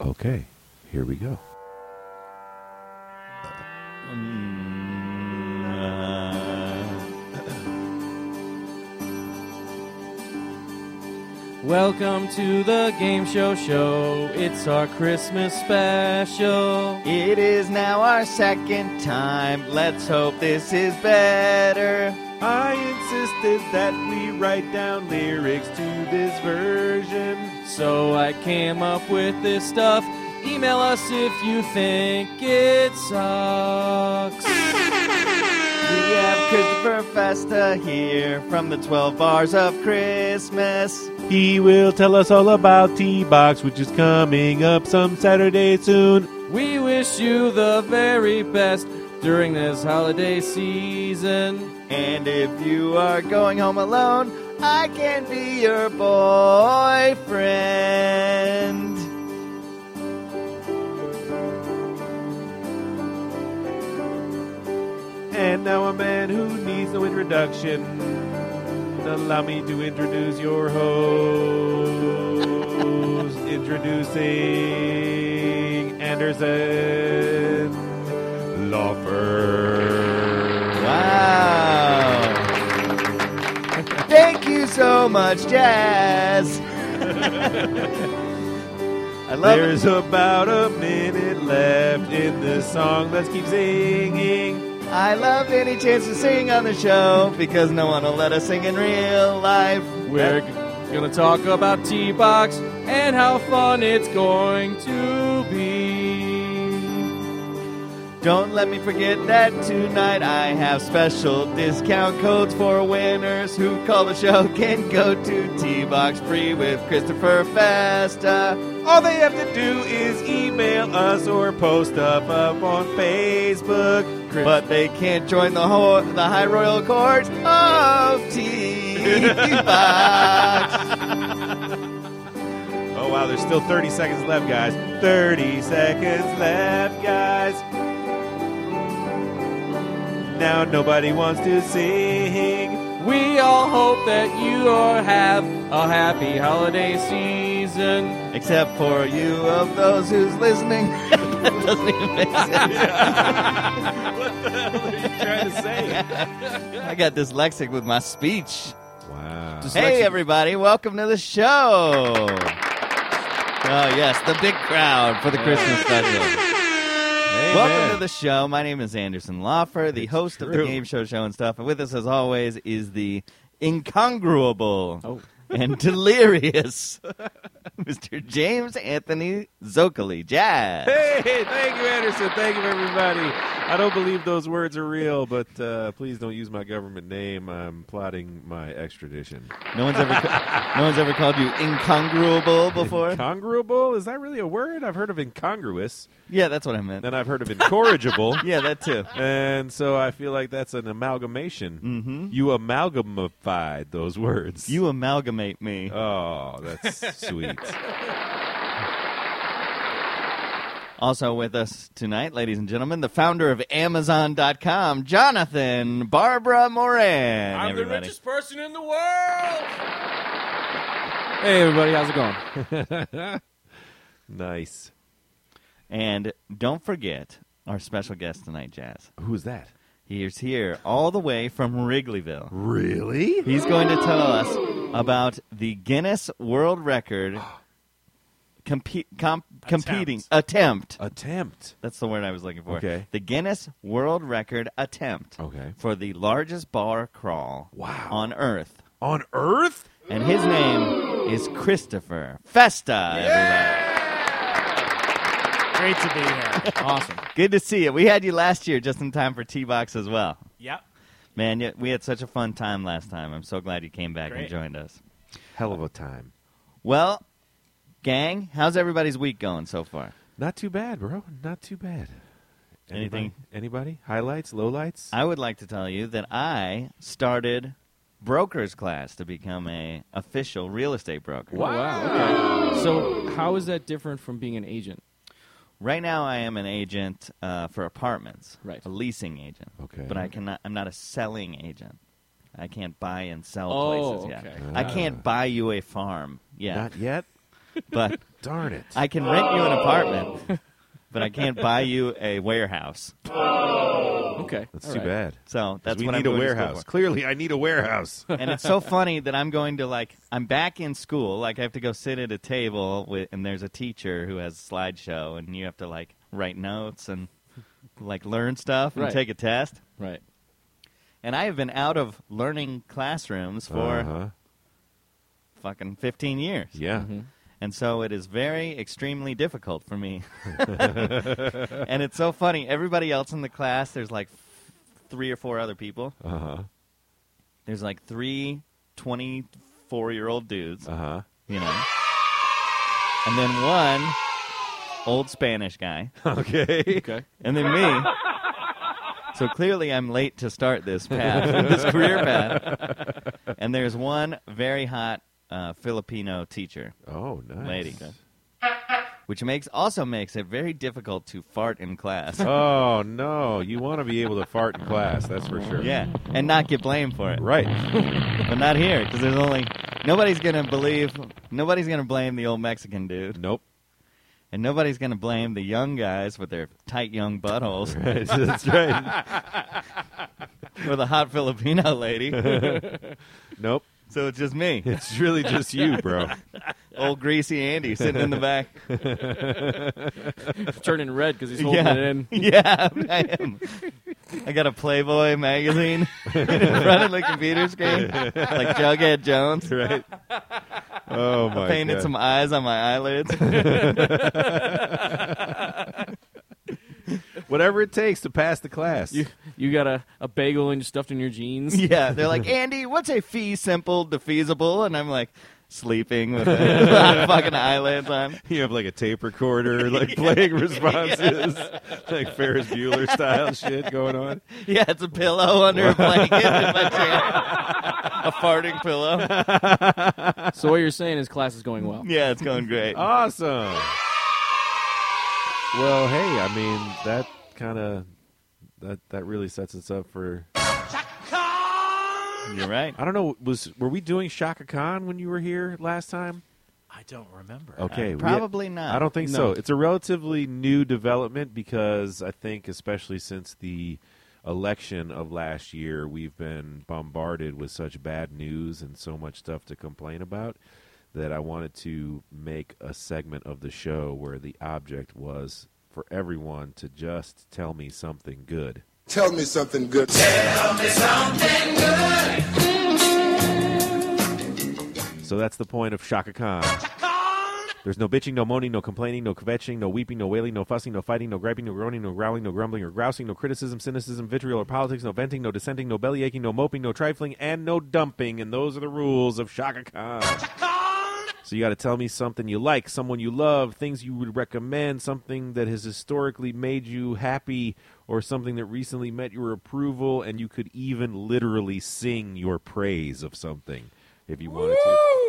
Okay, here we go. Welcome to the Game Show Show. It's our Christmas special. It is now our second time. Let's hope this is better. I insisted that we write down lyrics to this version. So I came up with this stuff. Email us if you think it sucks. We have Christopher Festa here from the 12 Bars of Christmas. He will tell us all about T-Box, which is coming up some Saturday soon. We wish you the very best during this holiday season. And if you are going home alone, I can be your boyfriend. And now a man who needs no introduction. Allow me to introduce your host. Introducing Anderson Laufer. Wow. Thank you so much, Jazz. I love There's about a minute left in this song. Let's keep singing. I love any chance to sing on the show because no one will let us sing in real life. We're going to talk about T-Box and how fun it's going to be. Don't let me forget that tonight I have special discount codes for winners who call the show can go to T-Box free with Christopher Festa. All they have to do is email us or post stuff up on Facebook. But they can't join the High Royal Court of T-Box. Oh, wow, there's still 30 seconds left, guys. 30 seconds left, guys. Now nobody wants to sing. We all hope that you all have a happy holiday season. Except for you of those who's listening. That doesn't even make sense. What the hell are you trying to say? I got dyslexic with my speech. Wow. Hey, everybody. Welcome to the show. Oh, yes, the big crowd for the Christmas special. Welcome to the show. My name is Anderson Laufer, the host of the Game Show and stuff. And with us, as always, is the incongruable and delirious Mr. James Anthony Zocoli. Jazz. Hey, thank you, Anderson. Thank you, everybody. I don't believe those words are real, but please don't use my government name. I'm plotting my extradition. No one's ever called you incongruable before? Incongruable? Is that really a word? I've heard of incongruous. Yeah, that's what I meant. Then I've heard of incorrigible. Yeah, that too. And so I feel like that's an amalgamation. Mm-hmm. You amalgamified those words. You amalgamate me. Oh, that's sweet. Also with us tonight, ladies and gentlemen, the founder of Amazon.com, Jonathan Barbara Moran. I'm everybody. the richest person in the world. Hey, everybody. How's it going? Nice. And don't forget our special guest tonight, Jazz. Who's that? He's here all the way from Wrigleyville. Really? He's going to tell us about the Guinness World Record competing attempt. Attempt. That's the word I was looking for. Okay. The Guinness World Record attempt. Okay. For the largest bar crawl on Earth. On Earth? And his name is Christopher Festa. Everybody. Great to be here. Awesome. Good to see you. We had you last year just in time for T-Box as well. Yep. Man, we had such a fun time last time. I'm so glad you came back and Great. joined us. Hell of a time. Well, gang, how's everybody's week going so far? Not too bad, bro. Not too bad. Anything? Anybody? Highlights? Lowlights? I would like to tell you that I started broker's class to become a official real estate broker. Wow. Okay. So how is that different from being an agent? Right now, I am an agent for apartments, Right. a leasing agent. Okay. But I'm not a selling agent. I can't buy and sell Oh, places yet. okay. I can't buy you a farm yet. Not yet? But Darn it. I can rent you an apartment, but I can't buy you a warehouse. Okay. That's All too right. bad. So that's we what need I'm a going to school warehouse. for. Clearly, I need a warehouse. And it's so funny that I'm going to, I'm back in school. Like, I have to go sit at a table, and there's a teacher who has a slideshow, and you have to, write notes and, learn stuff and Right. take a test. Right. And I have been out of learning classrooms for Uh-huh. fucking 15 years. Yeah. Mm-hmm. And so it is very, extremely difficult for me. And it's so funny. Everybody else in the class, there's 3 or 4 other people. Uh-huh. There's 3 24-year-old dudes, Uh-huh. you know. And then one old Spanish guy. Okay. Okay. And then me. So clearly I'm late to start this path, this career path. And there's one very hot Filipino teacher, Oh, nice. lady, which also makes it very difficult to fart in class. Oh, no. You want to be able to fart in class, that's for sure. Yeah, and not get blamed for it. Right. But not here, because nobody's going to blame the old Mexican dude. Nope. And nobody's going to blame the young guys with their tight young buttholes Right. That's right. or the hot Filipino lady. Nope. So it's just me, It's really just you, bro. old greasy Andy, sitting in the back. Turning red because he's holding Yeah, it in. yeah, I am. I got a Playboy magazine in front of the computer screen, like Jughead Jones. Right. Oh, my Painted God. some eyes on my eyelids. Whatever it takes to pass the class. You got a bagel and stuffed in your jeans. Yeah, they're like, Andy, what's a fee simple defeasible? And I'm like, sleeping with a fucking eyelids on. You have a tape recorder, playing responses, like Ferris Bueller style shit going on. Yeah, it's a pillow under a blanket in my chair. A farting pillow. So what you're saying is class is going well. Yeah, it's going great. Awesome. Well, hey, I mean that kind of that really sets us up for. You're right. I don't know. Were we doing Shaka Khan when you were here last time? I don't remember. Okay, Probably not. I don't think No. so. It's a relatively new development because I think, especially since the election of last year, we've been bombarded with such bad news and so much stuff to complain about that I wanted to make a segment of the show where the object was for everyone to just tell me something good. Tell me something good. So that's the point of Shaka Khan. There's no bitching, no moaning, no complaining, no kvetching, no weeping, no wailing, no fussing, no fighting, no griping, no groaning, no growling, no grumbling or grousing, no criticism, cynicism, vitriol, or politics, no venting, no dissenting, no bellyaching, no moping, no trifling, and no dumping. And those are the rules of Shaka Khan. So you got to tell me something you like, someone you love, things you would recommend, something that has historically made you happy, or something that recently met your approval, and you could even literally sing your praise of something if you wanted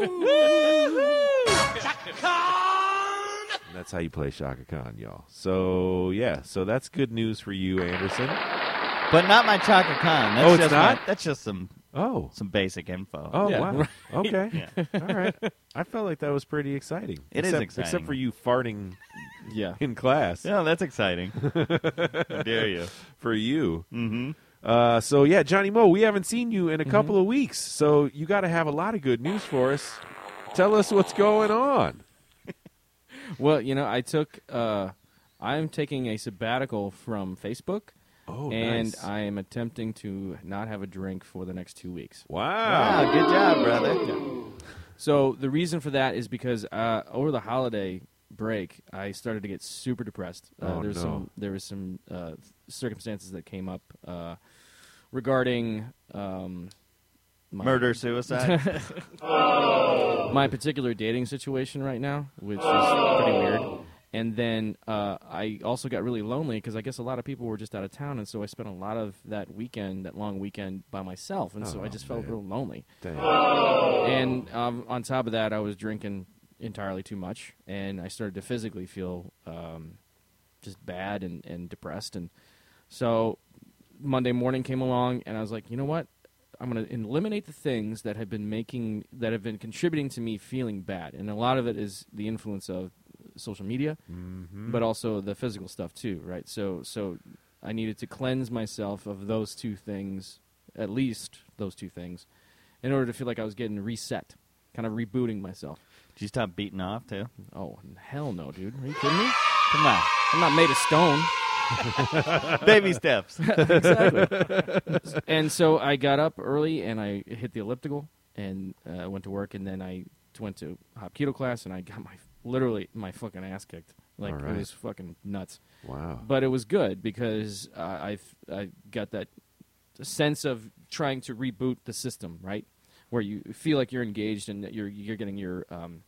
to. And that's how you play Shaka Khan, y'all. So, yeah, so that's good news for you, Anderson. But not my Chaka Khan. That's Oh, it's just not? That's just some basic info. Oh, Yeah, wow. right. Okay. All right. I felt like that was pretty exciting. It is Except exciting. for you farting Yeah. in class. Yeah, that's exciting. How dare you? For you. Mm-hmm. So, yeah, Johnny Moe, we haven't seen you in a couple of weeks, so you got to have a lot of good news for us. Tell us what's going on. Well, I'm taking a sabbatical from Facebook. Oh, and nice. I am attempting to not have a drink for the next 2 weeks. Wow. Wow, good job, brother. So the reason for that is because over the holiday break, I started to get super depressed. Oh, no. There was some circumstances that came up regarding Murder, suicide. my particular dating situation right now, which is pretty weird. And then I also got really lonely because I guess a lot of people were just out of town, and so I spent a lot of that long weekend by myself, and so I just felt real lonely. Dang. And on top of that, I was drinking entirely too much, and I started to physically feel just bad and depressed. And so Monday morning came along, and I was like, you know what? I'm gonna eliminate the things that have been contributing to me feeling bad, and a lot of it is the influence of social media, but also the physical stuff too, right? So I needed to cleanse myself of those two things, at least those two things, in order to feel like I was getting reset, kind of rebooting myself. Did you stop beating off too? Oh, hell no, dude. Are you kidding me? Come on. I'm not made of stone. Baby steps. Exactly. And so I got up early and I hit the elliptical and went to work, and then I went to Hapkido class and I got literally my fucking ass kicked. Like, All right. It was fucking nuts. Wow. But it was good because I got that sense of trying to reboot the system, right? Where you feel like you're engaged and that you're getting your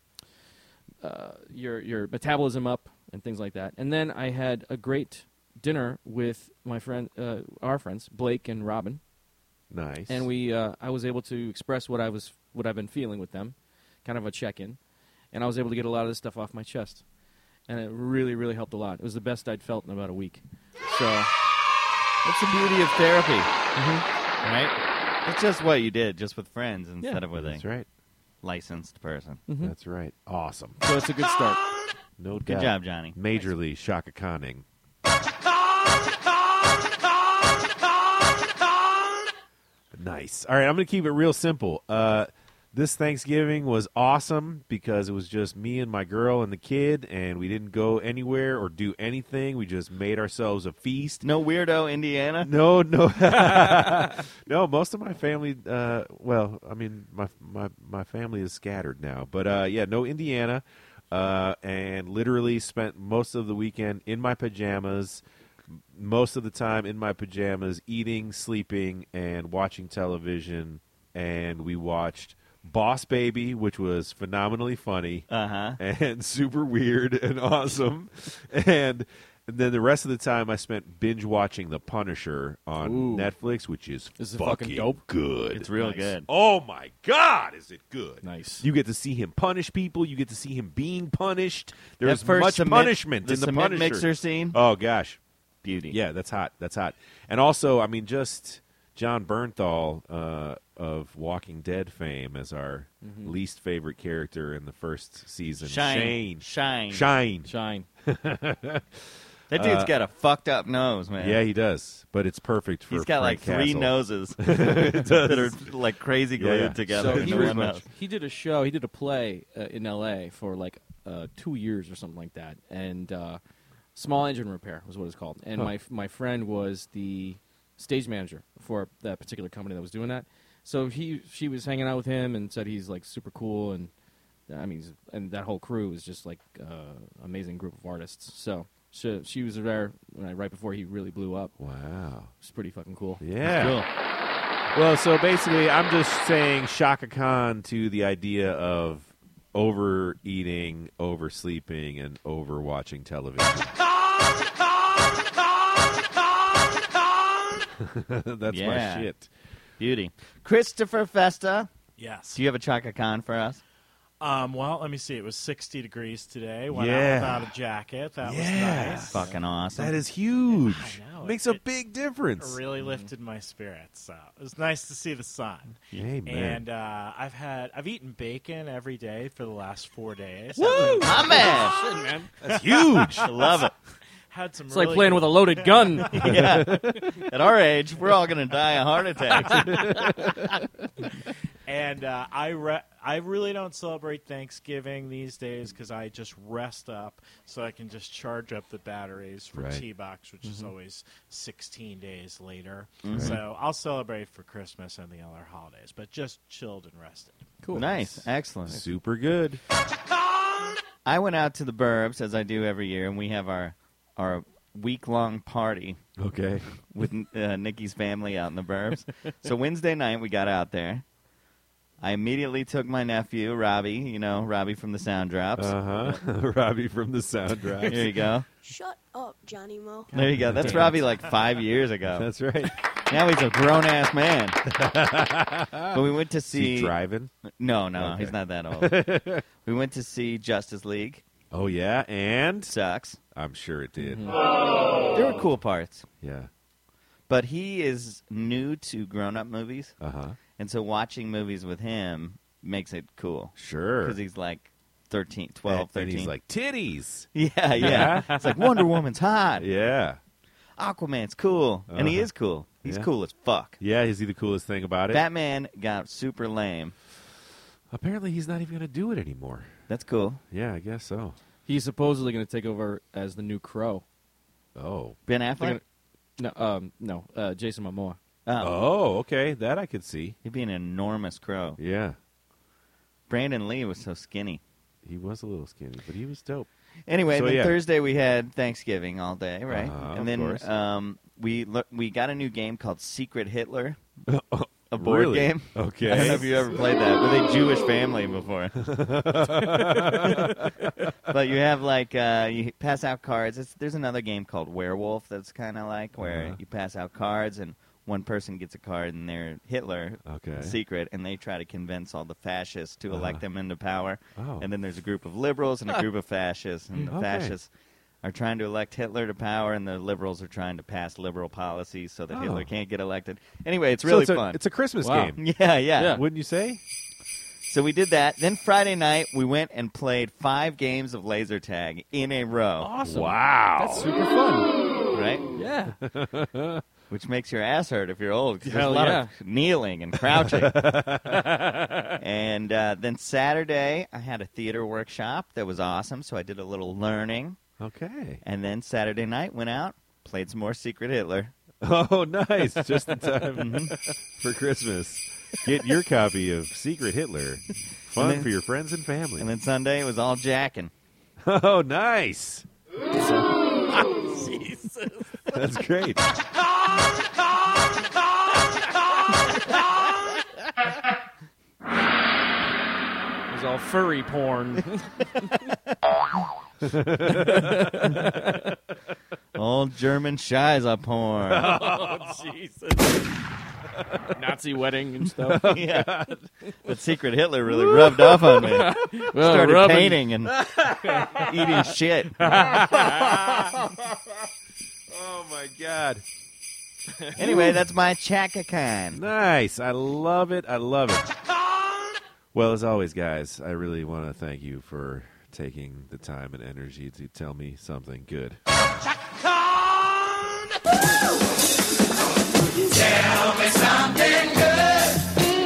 metabolism up and things like that. And then I had a great dinner with my our friends Blake and Robin. Nice. And I was able to express what I've been feeling with them, kind of a check-in, and I was able to get a lot of this stuff off my chest, and it really, really helped a lot. It was the best I'd felt in about a week. So That's the beauty of therapy, right? It's just what you did, just with friends instead of with That's a right. licensed person. That's right. Awesome. So it's a good start. No doubt. Good job, Johnny. Majorly Shaka Khanning. Nice. All right, I'm going to keep it real simple. This Thanksgiving was awesome because it was just me and my girl and the kid, and we didn't go anywhere or do anything. We just made ourselves a feast. No weirdo Indiana? No. No, most of my family, well, I mean, my family is scattered now. But, yeah, no Indiana, and literally spent most of the weekend in my pajamas, most of the time in my pajamas, eating, sleeping, and watching television. And we watched Boss Baby, which was phenomenally funny and super weird and awesome. And then the rest of the time I spent binge watching The Punisher on Netflix, which is fucking dope. good. It's real good. Oh, my God, is it good. Nice. You get to see him punish people. You get to see him being punished. There's That first much cement- punishment in The cement Punisher. mixer scene? Oh, gosh. Beauty. Yeah, that's hot. That's hot. And also, I mean, just John Bernthal of Walking Dead fame as our least favorite character in the first season. Shine. Shine. That dude's got a fucked up nose, man. Yeah, he does. But it's perfect for He's got Frank like three Castle. noses that are like crazy glued Yeah. together. So into one nose. he did a play in L.A. for like 2 years or something like that, and Small Engine Repair was what it's called. And my friend was the stage manager for that particular company that was doing that. So she was hanging out with him and said he's like super cool, and I mean, and that whole crew is just like amazing group of artists. So she was there right before he really blew up. Wow. It's pretty fucking cool. Yeah. Cool. Well, so basically, I'm just saying Shaka Khan to the idea of overeating, oversleeping, and overwatching television. That's my shit. Beauty. Christopher Festa, Yes. do you have a Chaka Khan for us? Well, let me see. It was 60 degrees today. Went out Yeah. without a jacket. That was Yeah. nice. Fucking awesome. That is huge. I know. Makes It- a big difference. It really lifted my spirits. So it was nice to see the sun. Amen. And I've eaten bacon every day for the last 4 days. Woo! My man. That's huge. I love it. Had some. It's like playing with a loaded gun. Yeah. At our age, we're all going to die of heart attacks. And I really don't celebrate Thanksgiving these days because I just rest up so I can just charge up the batteries for Right. T-Box, which is always 16 days later. So I'll celebrate for Christmas and the other holidays, but just chilled and rested. Cool. Nice. Excellent. Super good. I went out to the Burbs, as I do every year, and we have our week-long party Okay. with Nikki's family out in the Burbs. So Wednesday night, we got out there. I immediately took my nephew, Robbie, Robbie from the Sound Drops. Robbie from the Sound Drops. There you go. Shut up, Johnny Mo. There you go. That's Robbie like 5 years ago. That's right. Now he's a grown-ass man. But we went to Is he see... driving? No, Okay. he's not that old. We went to see Justice League. Oh, yeah, and? Sucks. I'm sure it did. There were cool parts. Yeah. But he is new to grown-up movies. Uh-huh. And so watching movies with him makes it cool. Sure. Because he's like 13, 12, 13. And he's like, titties. Yeah. It's like Wonder Woman's hot. Yeah. Aquaman's cool. And he is cool. He's cool as fuck. Yeah, is he the coolest thing about it? Batman got super lame. Apparently he's not even going to do it anymore. That's cool. Yeah, I guess so. He's supposedly going to take over as the new Crow. Oh. Ben Affleck? No, Jason Momoa. Oh, okay. That I could see. He'd be an enormous crow. Yeah. Brandon Lee was so skinny. He was a little skinny, but he was dope. Anyway, So, then yeah. Thursday we had Thanksgiving all day, right? Of And course. then we got a new game called Secret Hitler, a board Really? game. Okay. I don't know if you ever played that with a Jewish family before. But you have you pass out cards. There's another game called Werewolf that's kind of like where you pass out cards and one person gets a card and they're Hitler, Okay. secret, and they try to convince all the fascists to elect them into power. Oh. And then there's a group of liberals and a group of fascists, and the Okay. fascists are trying to elect Hitler to power, and the liberals are trying to pass liberal policies so that Hitler can't get elected. Anyway, it's really fun. It's a Christmas Wow. game. Yeah. Wouldn't you say? So we did that. Then Friday night, we went and played 5 games of laser tag in a row. Awesome. Wow. That's super fun. Right? Yeah. Which makes your ass hurt if you're old. 'Cause there's Hell a lot yeah. of kneeling and crouching. And then Saturday, I had a theater workshop that was awesome, so I did a little learning. Okay. And then Saturday night, went out, played some more Secret Hitler. Oh, nice. Just in time for Christmas. Get your copy of Secret Hitler. Fun then- for your friends and family. And then Sunday, it was all jacking. Oh, nice. Jesus. That's great. It was all furry porn. Old German Shiza porn. Jesus. Nazi wedding and stuff. Yeah. But Secret Hitler really rubbed off on me. Started rubbing. painting and eating shit. Oh, my God. Anyway, that's my ChakaCon. Nice. I love it. I love it. Well, as always, guys, I really want to thank you for taking the time and energy to tell me something good. Tell me something good.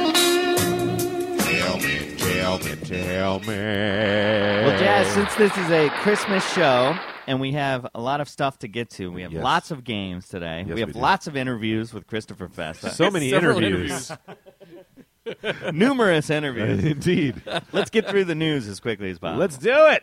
Tell me. Well, Jazz, since this is a Christmas show and we have a lot of stuff to get to, we have Yes. lots of games today. Yes, we have we do. lots of interviews with Christopher Festa. So many Several interviews. Numerous interviews. Indeed. Let's get through the news as quickly as possible. Let's do it.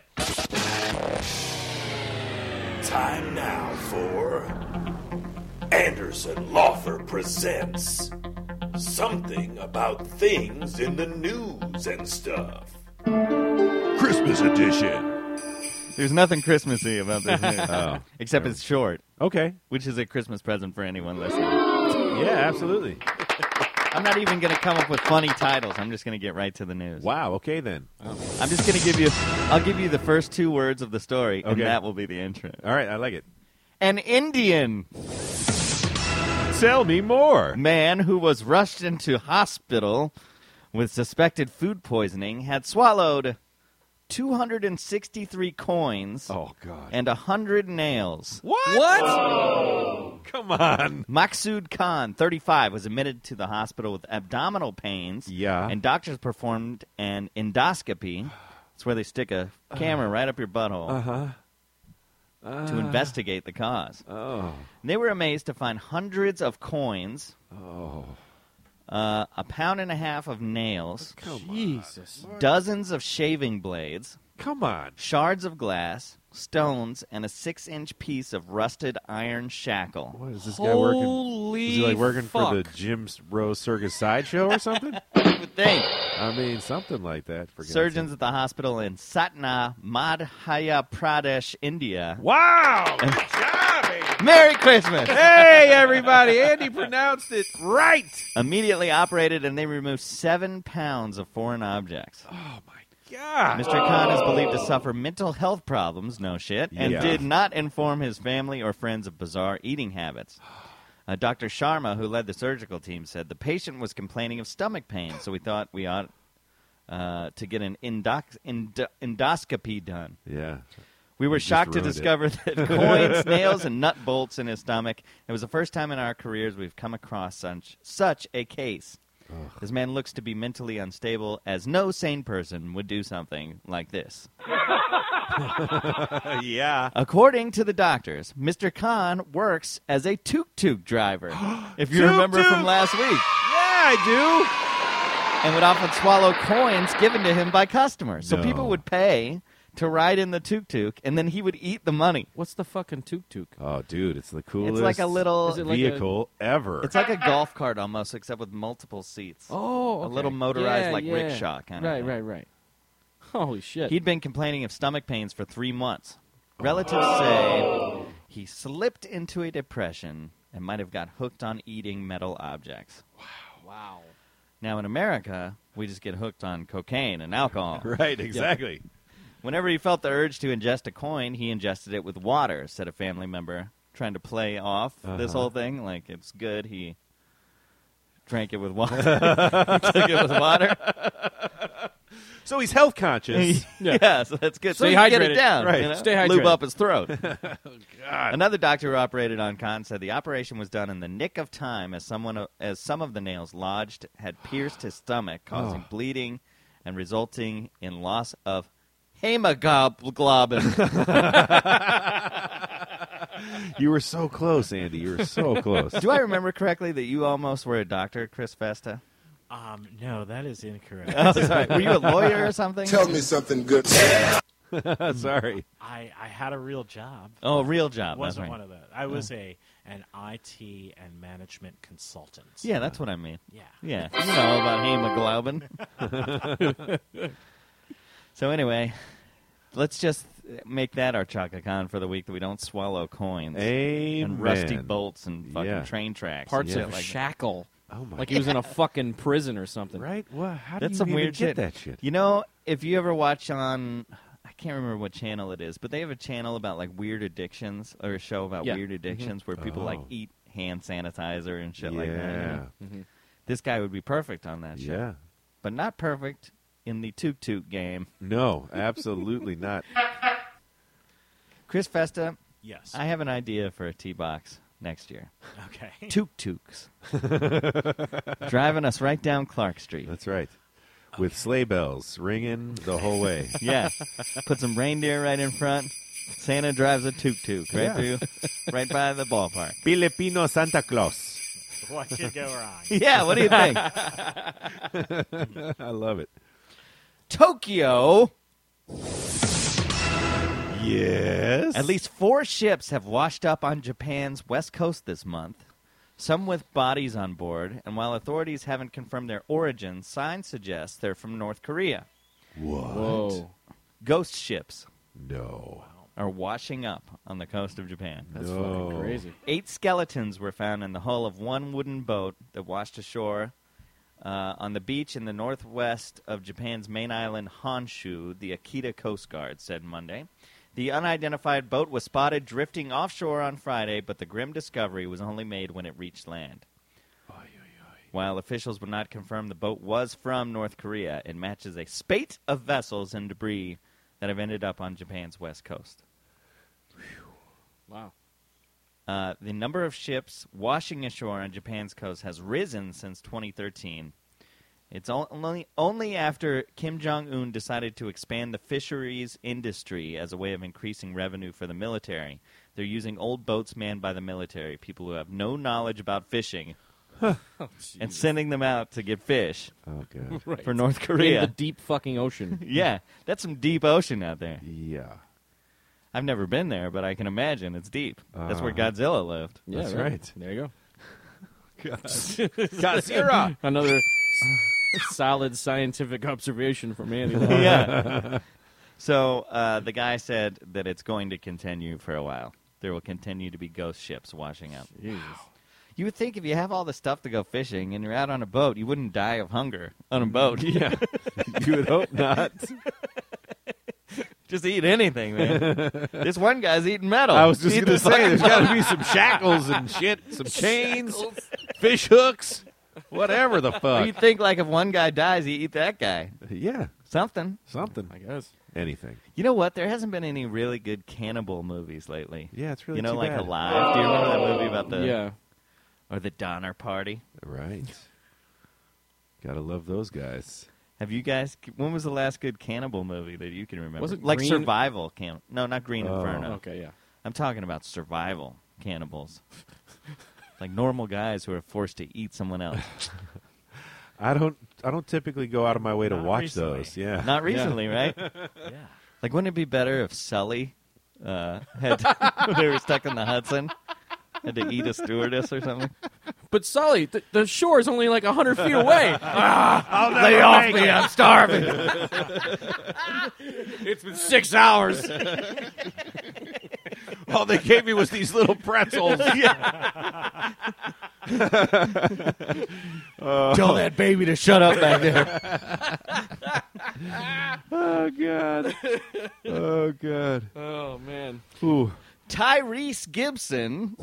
Time now for Anderson Lawfer presents something about things in the news and stuff. Christmas edition. There's nothing Christmassy about this news. Oh. Except it's short, Okay. which is a Christmas present for anyone listening. Yeah, absolutely. I'm not even going to come up with funny titles. I'm just going to get right to the news. Wow. Okay, then. I'm just going to I'll give you the first 2 words of the story, and Okay. that will be the intro. All right. I like it. An Indian Tell me more. man who was rushed into hospital with suspected food poisoning had swallowed 263 coins Oh, God. and 100 nails. What? Come on. Maksud Khan, 35, was admitted to the hospital with abdominal pains. Yeah. And doctors performed an endoscopy. It's where they stick a camera right up your butthole Uh-huh. to investigate the cause. Oh. And they were amazed to find hundreds of coins, Oh. a pound and a half of nails, Jesus. dozens of shaving blades, Come on. shards of glass, stones, and a 6-inch piece of rusted iron shackle. What is this guy working? Holy Is he like working fuck. for the Jim Rose Circus Sideshow or something? You would think. I mean, something like that. For God's Surgeons sake. at the hospital in Satna, Madhya Pradesh, India. Wow. Good job, Andy. Merry Christmas! Hey, everybody. Andy pronounced it right. Immediately operated, and they removed 7 pounds of foreign objects. Oh, my God. Mr. Khan is believed to suffer mental health problems, no shit, and Yeah. did not inform his family or friends of bizarre eating habits. Dr. Sharma, who led the surgical team, said the patient was complaining of stomach pain, so we thought we ought to get an endoscopy done. Yeah. We were You just shocked to ruined it. discover that coins, nails, and nut bolts in his stomach. It was the first time in our careers we've come across such a case. This man looks to be mentally unstable, as no sane person would do something like this. Yeah. According to the doctors, Mr. Khan works as a tuk-tuk driver, if you remember from last week, Yeah, I and would often swallow coins given to him by customers. So No. people would pay to ride in the tuk-tuk, and then he would eat the money. What's the fucking tuk-tuk? do. Oh, dude, it's the coolest It's like a little... Is it like vehicle ever. It's like a golf cart almost, except with multiple seats. Oh, A okay. little motorized, Yeah, like, yeah. rickshaw kind of Right, thing. right. Holy shit. He'd been complaining of stomach pains for 3 months. Relatives say he slipped into a depression and might have got hooked on eating metal objects. Wow. Now, in America, we just get hooked on cocaine and alcohol. Right, exactly. Whenever he felt the urge to ingest a coin, he ingested it with water, said a family member, trying to play off this whole thing. Like, it's good. He drank it with water. He took it with water. So he's health conscious. Yeah, so that's good. Stay so he can get it hydrated. down. Right. You know? Stay hydrated. Lube up his throat. God. Another doctor who operated on Khan said the operation was done in the nick of time as some of the nails lodged had pierced his stomach, causing bleeding and resulting in loss of hemoglobin. You were so close, Andy. You were so close. Do I remember correctly that you almost were a doctor, Chris Festa? No, that is incorrect. Oh, sorry. Were you a lawyer or something? Tell me something good. Sorry. I had a real job. Oh, real job. Wasn't that's one right. of those. I was an IT and management consultant. Yeah, that's what I mean. Yeah. Yeah, you know about hemoglobin. So anyway, let's just make that our Chaka Khan for the week, that we don't swallow coins Amen. and rusty bolts and fucking Yeah. train tracks. Parts and of shit like that. shackle. Oh, my Like he was in a fucking prison or something. Right? Well, how do That's you some even weird get shit. that shit? You know, if you ever watch on, I can't remember what channel it is, but they have a channel about like weird addictions, or a show about Yeah. weird addictions where people like Oh. eat hand sanitizer and shit like that. you Yeah. know? This guy would be perfect on that show, Yeah. but not perfect in the tuk-tuk game. No, absolutely not. Chris Festa, Yes. I have an idea for a T-Box next year. Okay. Tuk-tuks. Driving us right down Clark Street. That's right. With sleigh bells ringing the whole way. Yeah. Put some reindeer right in front. Santa drives a tuk-tuk right through, right by the ballpark. Filipino Santa Claus. What could go wrong? Yeah, what do you think? I love it. Tokyo. Yes. At least 4 ships have washed up on Japan's west coast this month, some with bodies on board, and while authorities haven't confirmed their origin, signs suggest they're from North Korea. What? Whoa. Ghost ships No. are washing up on the coast of Japan. That's No. fucking crazy. 8 skeletons were found in the hull of one wooden boat that washed ashore on the beach in the northwest of Japan's main island, Honshu, the Akita Coast Guard said Monday. The unidentified boat was spotted drifting offshore on Friday, but the grim discovery was only made when it reached land. While officials would not confirm the boat was from North Korea, it matches a spate of vessels and debris that have ended up on Japan's west coast. Wow. The number of ships washing ashore on Japan's coast has risen since 2013. It's only after Kim Jong-un decided to expand the fisheries industry as a way of increasing revenue for the military. They're using old boats manned by the military, people who have no knowledge about fishing, and sending them out to get fish Oh, God. Right. for North In Korea. the deep fucking ocean. Yeah, that's some deep ocean out there. Yeah. I've never been there, but I can imagine it's deep. That's where Godzilla lived. Yeah, That's right. There you go. Godzilla. Another solid scientific observation from Andy. Yeah. So the guy said that it's going to continue for a while. There will continue to be ghost ships washing up. Jesus. You would think if you have all the stuff to go fishing and you're out on a boat, you wouldn't die of hunger on a boat. Yeah. You would hope not. Just eat anything, man. This one guy's eating metal. I was just Eat going to the say, there's fucking got to be some shackles and shit, some chains, fish hooks, whatever the fuck. You think like if one guy dies, you eat that guy. Yeah, Something. something. I guess. Anything. You know what? There hasn't been any really good cannibal movies lately. Yeah, it's really You know, too like bad. Alive. Do you remember that movie about the Yeah. or the Donner Party? Right. Gotta love those guys. Have you guys? When was the last good cannibal movie that you can remember? Was it like Green- survival No, not Green Oh. Inferno. Okay, yeah. I'm talking about survival cannibals, like normal guys who are forced to eat someone else. I don't typically go out of my way to Not watch recently. those. Yeah. Not recently, right? Yeah. Like, wouldn't it be better if Sully had they were stuck in the Hudson, had to eat a stewardess or something? But Sully, the shore is only like 100 feet away. I'll never Lay off make me! it. I'm starving. It's been 6 hours. All they gave me was these little pretzels. Tell that baby to shut up back there. Oh God. Oh God. Oh, man. Ooh. Tyrese Gibson.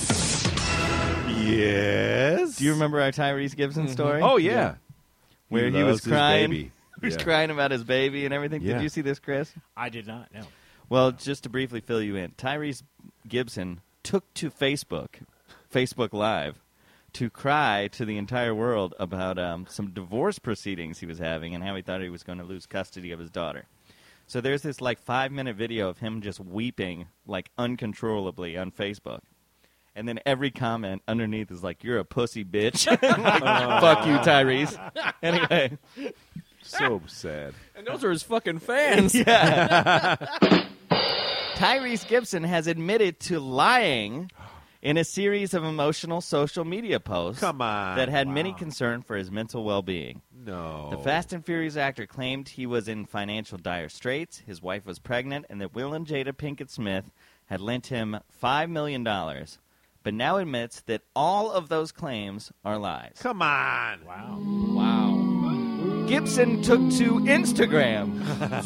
Yes. Do you remember our Tyrese Gibson story? Oh yeah. Where he was loves his crying. baby. He was Yeah. crying about his baby and everything. Yeah. Did you see this, Chris? I did not know. Well, just to briefly fill you in, Tyrese Gibson took to Facebook Live, to cry to the entire world about some divorce proceedings he was having and how he thought he was going to lose custody of his daughter. So there's this like 5-minute video of him just weeping like uncontrollably on Facebook. And then every comment underneath is like, "You're a pussy bitch." Like, fuck you, Tyrese. Anyway. So sad. And those are his fucking fans. Yeah. Tyrese Gibson has admitted to lying in a series of emotional social media posts Come on. that had many concern for his mental well-being. No. The Fast and Furious actor claimed he was in financial dire straits, his wife was pregnant, and that Will and Jada Pinkett Smith had lent him $5 million, but now admits that all of those claims are lies. Come on. Wow. Wow. Gibson took to Instagram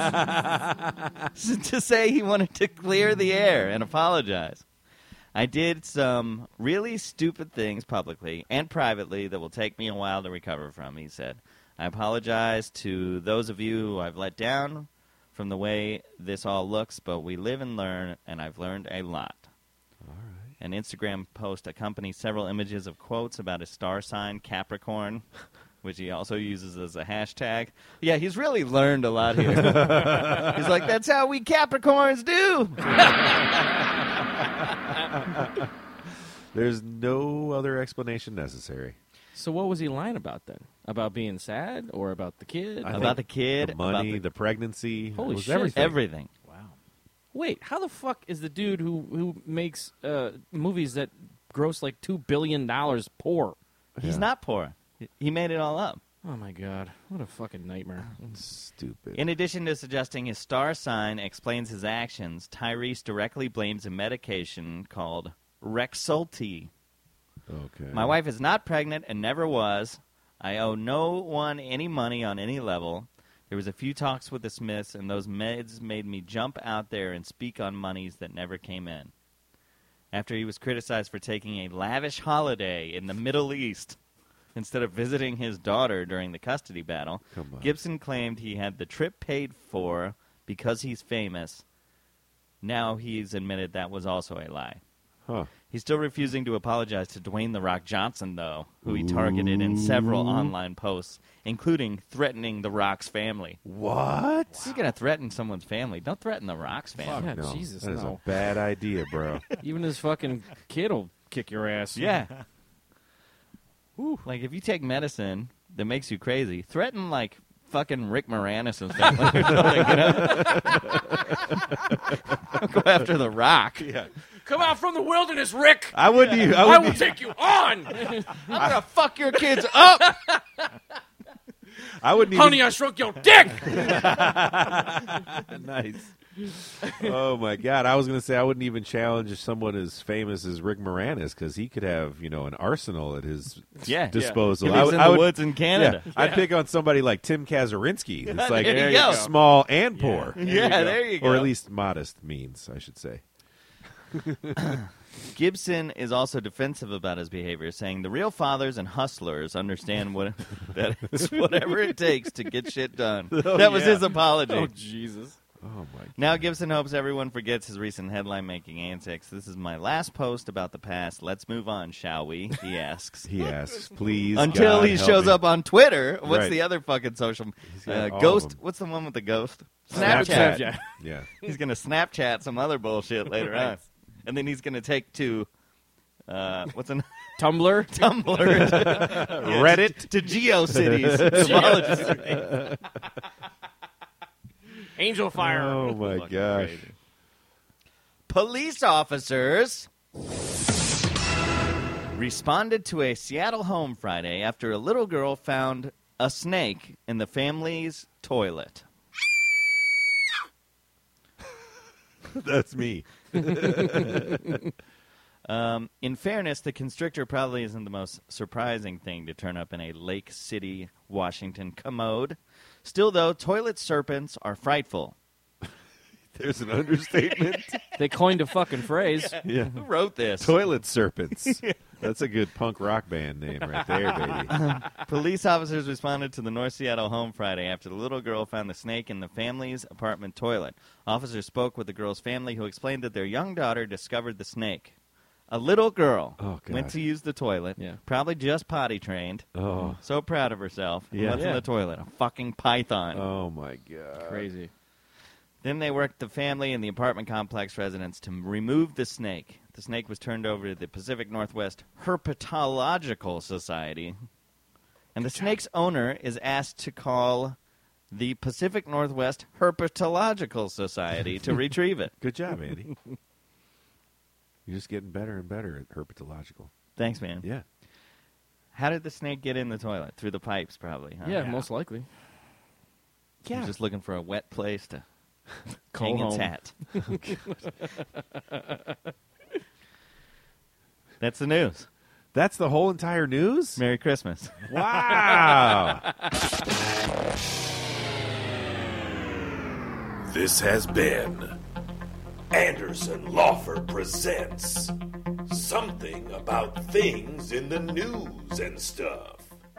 to say he wanted to clear the air and apologize. I did some really stupid things publicly and privately that will take me a while to recover from, he said. I apologize to those of you who I've let down from the way this all looks, but we live and learn, and I've learned a lot. All right. An Instagram post accompanies several images of quotes about his star sign, Capricorn, which he also uses as a hashtag. Yeah, he's really learned a lot here. He's like, that's how we Capricorns do. There's no other explanation necessary. So what was he lying about then? About being sad or about the kid? I About think the kid, the money, about the pregnancy. Holy it was shit. everything. everything. Wow. Wait, how the fuck is the dude who makes movies that gross like $2 billion poor? He's Yeah. not poor. He made it all up. Oh my god, what a fucking nightmare! Stupid. In addition to suggesting his star sign explains his actions, Tyrese directly blames a medication called Rexulti. Okay. My wife is not pregnant and never was. I owe no one any money on any level. There was a few talks with the Smiths, and those meds made me jump out there and speak on monies that never came in. After he was criticized for taking a lavish holiday in the Middle East instead of visiting his daughter during the custody battle, Come on. Gibson claimed he had the trip paid for because he's famous. Now he's admitted that was also a lie. Huh. He's still refusing to apologize to Dwayne "The Rock" Johnson, though, who he targeted in several online posts, including threatening The Rock's family. What? If you're going to threaten someone's family, don't threaten The Rock's family. Yeah, No, Jesus, that is no. a bad idea, bro. Even his fucking kid will kick your ass. Yeah. Like, if you take medicine that makes you crazy, threaten, like, fucking Rick Moranis' family or something, you know? Don't go after The Rock. Yeah. Come out from the wilderness, Rick. I wouldn't. I will take you on. I'm going to fuck your kids up! I wouldn't even. Honey, I shrunk your dick. Nice. Oh my God! I was going to say I wouldn't even challenge someone as famous as Rick Moranis because he could have an arsenal at his disposal. He lives in the woods in Canada. Yeah, I'd pick on somebody like Tim Kazurinsky. It's like There you go. small and poor. There you go. Or at least modest means, I should say. Gibson is also defensive about his behavior, saying the real fathers and hustlers understand that it's whatever it takes to get shit done. That was his apology. Oh, Jesus. Oh my God. Now Gibson hopes everyone forgets his recent headline-making antics. This is my last post about the past. Let's move on, shall we? He asks. He asks, please. Until God, he help shows me. up on Twitter. What's Right. the other fucking social? got all Ghost. of 'em. What's the one with the ghost? Snapchat. Snapchat. Yeah. He's going to Snapchat some other bullshit later on. And then he's going to take to, what's an Tumblr. Tumblr. Reddit. to GeoCities. Angel Fire. Oh my Fucking gosh. crazy. Police officers responded to a Seattle home Friday after a little girl found a snake in the family's toilet. That's me. In fairness, the constrictor probably isn't the most surprising thing to turn up in a Lake City, Washington commode. Still, though, toilet serpents are frightful. There's an understatement. They coined a fucking phrase. Yeah. Who wrote this? Toilet Serpents. That's a good punk rock band name right there, baby. Police officers responded to the North Seattle home Friday after the little girl found the snake in the family's apartment toilet. Officers spoke with the girl's family, who explained that their young daughter discovered the snake. A little girl Oh, God. went to use the toilet, Yeah. probably just potty trained, Oh. so proud of herself, and Yeah. what's in Yeah. the toilet? A fucking python. Oh my God. Crazy. Then they worked the family and the apartment complex residents to remove the snake. The snake was turned over to the Pacific Northwest Herpetological Society. And the snake's owner is asked to call the Pacific Northwest Herpetological Society to retrieve it. Good job, Andy. You're just getting better and better at herpetological. Thanks, man. Yeah. How did the snake get in the toilet? Through the pipes, probably. Huh? Yeah, most likely. He was just looking for a wet place to Call hang its home. hat. That's the news. That's the whole entire news? Merry Christmas. Wow. This has been Anderson Lawfer presents Something About Things in the News and Stuff.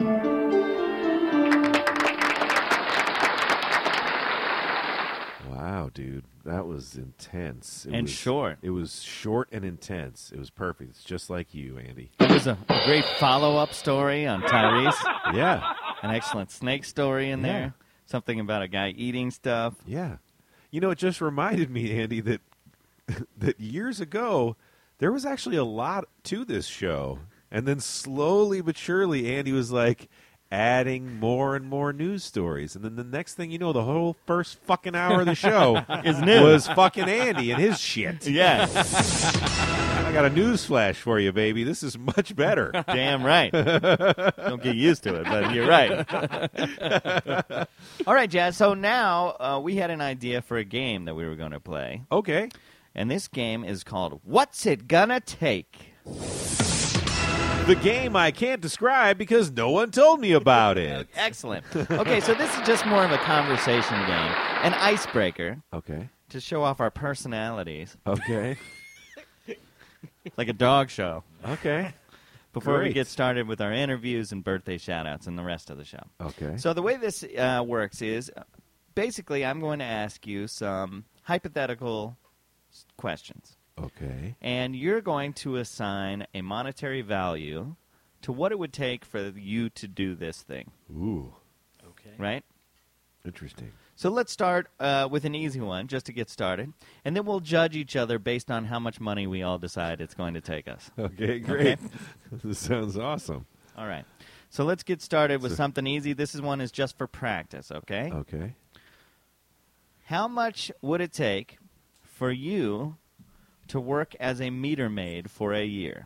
Wow, dude. That was intense. It And was, short. It was short and intense. It was perfect. It's just like you, Andy. It was a great follow-up story on Tyrese. Yeah. An excellent snake story in there. Something about a guy eating stuff. Yeah. You know, it just reminded me, Andy, that that years ago there was actually a lot to this show. And then slowly but surely Andy was like adding more and more news stories. And then the next thing you know, the whole first fucking hour of the show Is news. was fucking Andy and his shit. Yeah, I got a news flash for you, baby. This is much better. damn right. Don't get used to it, but you're right. All right, Jazz. So now we had an idea for a game that we were going to play. Okay. And this game is called What's It Gonna Take? The game I can't describe because no one told me about it. Excellent. Okay, so this is just more of a conversation game, an icebreaker Okay. to show off our personalities, Okay. like a dog show, Okay. before we Great. get started with our interviews and birthday shout-outs and the rest of the show. Okay. So the way this works is, basically, I'm going to ask you some hypothetical questions. Okay. And you're going to assign a monetary value to what it would take for you to do this thing, Ooh. Okay. right? Interesting. So let's start with an easy one, just to get started. And then we'll judge each other based on how much money we all decide it's going to take us. Okay, great. This sounds awesome. All right. So let's get started with So- something easy. This one is just for practice, okay? Okay. How much would it take for you to work as a meter maid for a year?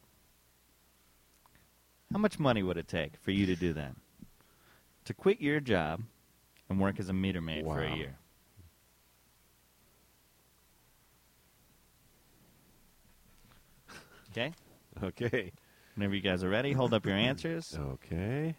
How much money would it take for you to do that? To quit your job and work as a meter maid for a Wow. year. Okay. Okay. Whenever you guys are ready, hold up your answers. Okay.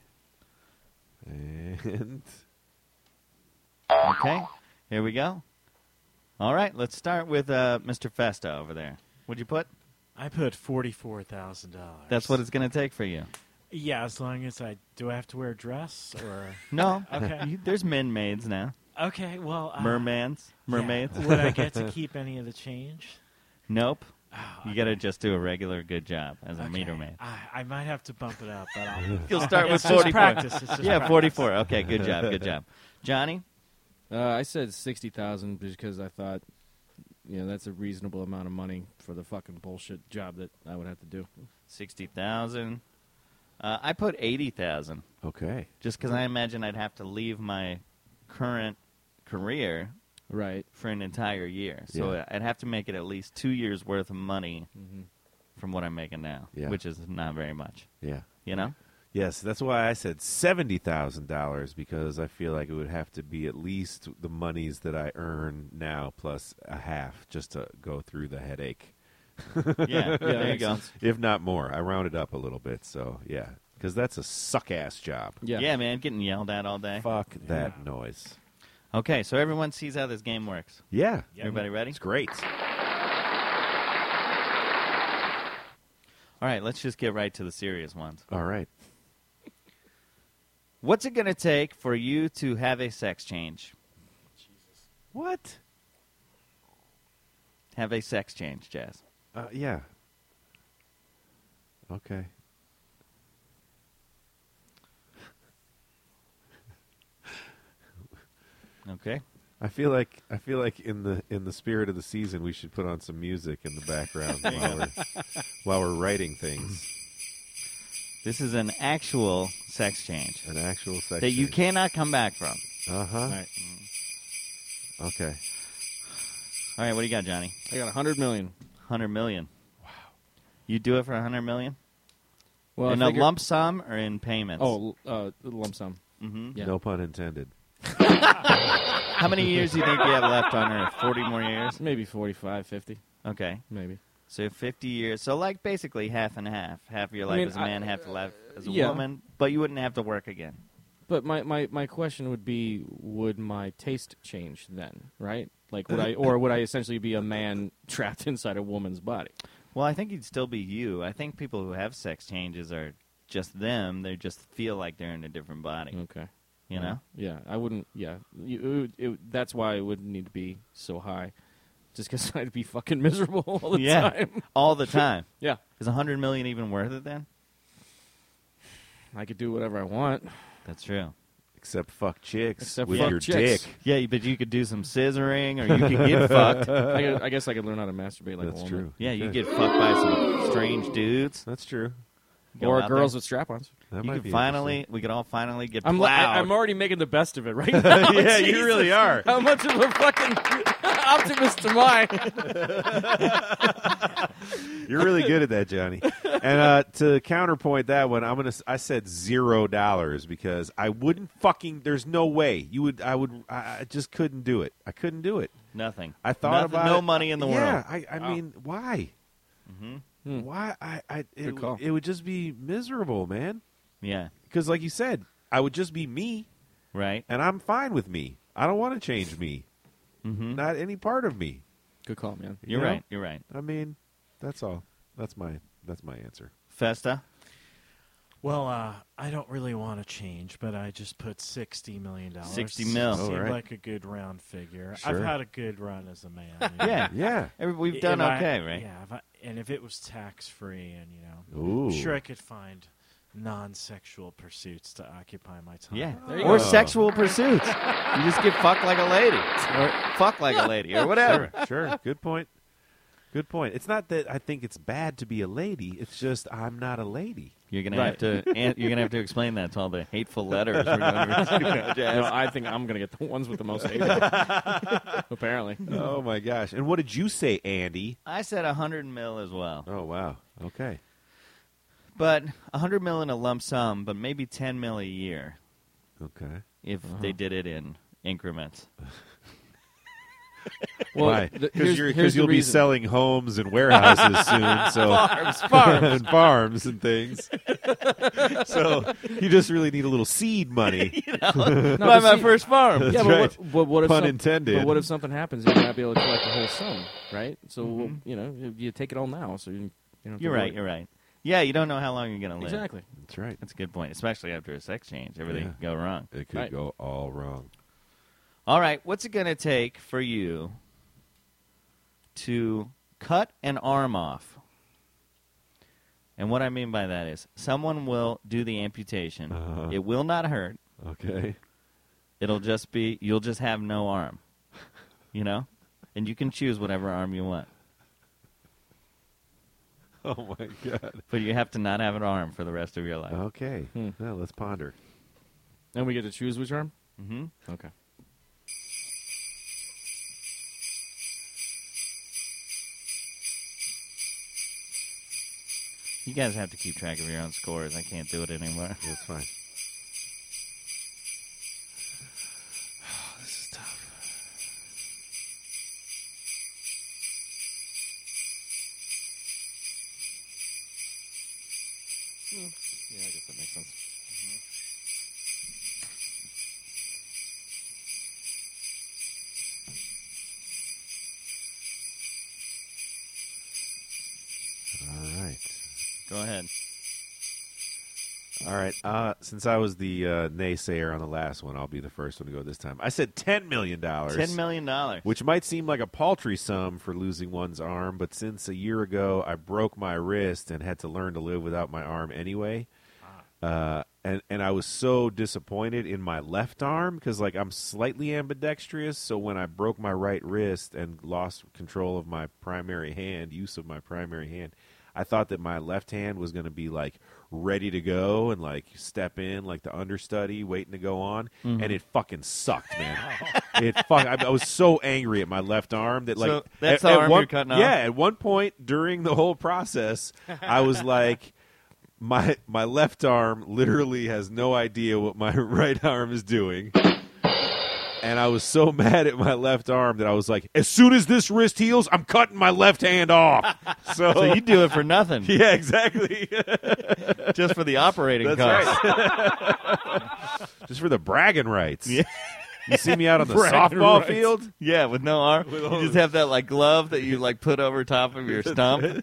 And Okay. Here we go. All right. Let's start with Mr. Festa over there. What'd you put? I put $44,000. That's what it's going to take for you. Yeah, as long as do I have to wear a dress or? No. Okay. There's men maids now. Okay, well, Mermaids. yeah. Would I get to keep any of the change? Nope. Oh, You got to just do a regular good job as a okay. meter maid. I might have to bump it up, but I'll. You'll start with It's just 44. practice. It's just Yeah, practice. 44. Okay, good job. Good job. Johnny? I said 60,000 because I thought, that's a reasonable amount of money for the fucking bullshit job that I would have to do. 60,000. I put 80,000 okay. just because I imagine I'd have to leave my current career Right. for an entire year. So Yeah. I'd have to make it at least 2 years worth of money Mm-hmm. from what I'm making now, Yeah. which is not very much. Yeah. You know? Yes, that's why I said $70,000 because I feel like it would have to be at least the monies that I earn now plus a half just to go through the headache. Yeah, there you makes go. sense. If not more. I rounded up a little bit, so yeah. Because that's a suck-ass job. Yeah, man, getting yelled at all day. Fuck that noise. Okay, so everyone sees how this game works. Yeah. Everybody ready? It's great. All right, let's just get right to the serious ones. All right. What's it going to take for you to have a sex change? What? Have a sex change, Jazz. Yeah. Okay. Okay. I feel like in the spirit of the season we should put on some music in the background while we're writing things. This is an actual sex change An actual sex that you change. cannot come back from. Uh-huh. All right. Okay. All right, what do you got, Johnny? I got 100 million. 100 million. Wow. You do it for 100 million? Well, In I a figure- lump sum or in payments? Oh, lump sum. Mm-hmm. Yeah. No pun intended. How many years do you think you have left on Earth? 40 more years? Maybe 45, 50. Okay. Maybe. So 50 years. So like basically half and half. Half of your life mean, as a man, half of life as a yeah. woman. But you wouldn't have to work again. But my question would be, would my taste change then, right? Like, would I essentially be a man trapped inside a woman's body? Well, I think you'd still be you. I think people who have sex changes are just them. They just feel like they're in a different body. Okay. You know? Yeah, I wouldn't. Yeah, that's why it wouldn't need to be so high, just because I'd be fucking miserable all the Yeah. time. All the time. Yeah, Is 100 million even worth it then? I could do whatever I want. That's true. Except fuck chicks Except with fuck your chicks. dick. Yeah, but you could do some scissoring or you could get fucked. I guess I could learn how to masturbate like That's a woman. true. Yeah, you could. get fucked by some strange dudes. That's true. Go Or out girls there. with strap-ons. That You might could be finally, we could all finally get I'm plowed. already making the best of it right now. interesting. Yeah, you Jesus. really are. How much of a fucking optimist am I? You're really good at that, Johnny. And to counterpoint that one, I said $0 because I wouldn't fucking. There's no way you would. I just couldn't do it. I couldn't do it. Nothing. I thought Nothing, about no it. money in the Yeah, world. I mean, why? Hmm. Why? Good call. It would just be miserable, man. Yeah, Because, like you said, I would just be me, right. and I'm fine with me. I don't want to change me. Mm-hmm. Not any part of me. Good call, man. You're you know? right. You're right. I mean, that's all. That's my answer. Festa. Well, I don't really want to change, but I just put $60 million. 60 mil. Seemed All right. like a good round figure. Sure. I've had a good run as a man. you know. Yeah. Yeah. We've done If I- okay, right? Yeah, and if it was tax-free and, Ooh. I'm sure I could find non-sexual pursuits to occupy my time. Yeah. There you Or go. sexual pursuits. You just get fucked like a lady. Or fuck like a lady. Or whatever. Sure. Good point. Good point. It's not that I think it's bad to be a lady. It's just I'm not a lady. You're gonna Right. you're gonna have to explain that to all the hateful letters we're going to receive. No, I think I'm gonna get the ones with the most hate. Apparently. Oh my gosh! And what did you say, Andy? I said 100 mil as well, Oh wow. Okay. but 100 mil in a lump sum, but maybe 10 mil a year Okay. if they did it in increments. Well, Why? here's Because the you'll be reason. selling homes and warehouses soon. So and farms and things. So you just really need a little seed money. No, Buy but my see- first farm. Yeah, That's but right. what if Pun some- intended. But what if something happens and you're not be able to collect the whole sum, right? So you take it all now, so you don't have to You're worry. right. You're right. Yeah, you don't know how long you're going to live. Exactly. That's right. That's a good point, especially after a sex change. Everything Yeah. could go wrong. It could Right. go all wrong. All right, what's it going to take for you to cut an arm off? And what I mean by that is someone will do the amputation. Uh-huh. It will not hurt. Okay. It'll just be, you'll just have no arm. You know? And you can choose whatever arm you want. Oh my God. But you have to not have an arm for the rest of your life. Okay. Well, let's ponder. And we get to choose which arm? Mm-hmm. Okay. You guys have to keep track of your own scores. I can't do it anymore. That's fine. This is tough. Yeah, I guess that makes sense. All right. Go ahead. All right. Since I was the naysayer on the last one, I'll be the first one to go this time. I said $10 million. $10 million. Which might seem like a paltry sum for losing one's arm, but since a year ago I broke my wrist and had to learn to live without my arm anyway, and I was so disappointed in my left arm because like I'm slightly ambidextrous, so when I broke my right wrist and lost control of my primary hand, use of my primary hand, I thought that my left hand was going to be like ready to go and like step in like the understudy waiting to go on, and it fucking sucked, man. I was so angry at my left arm that like So that's the arm you're cutting off? Yeah, at one point during the whole process, I was like, my left arm literally has no idea what my right arm is doing. And I was so mad at my left arm that I was like, as soon as this wrist heals, I'm cutting my left hand off. So you do it for nothing. Yeah, exactly. Just for the operating That's costs. right. Just for the bragging rights. Yeah. You see me out on the Bragging softball rights. field? Yeah, with no arm. With You all just the- have that like glove that you like put over top of your stump.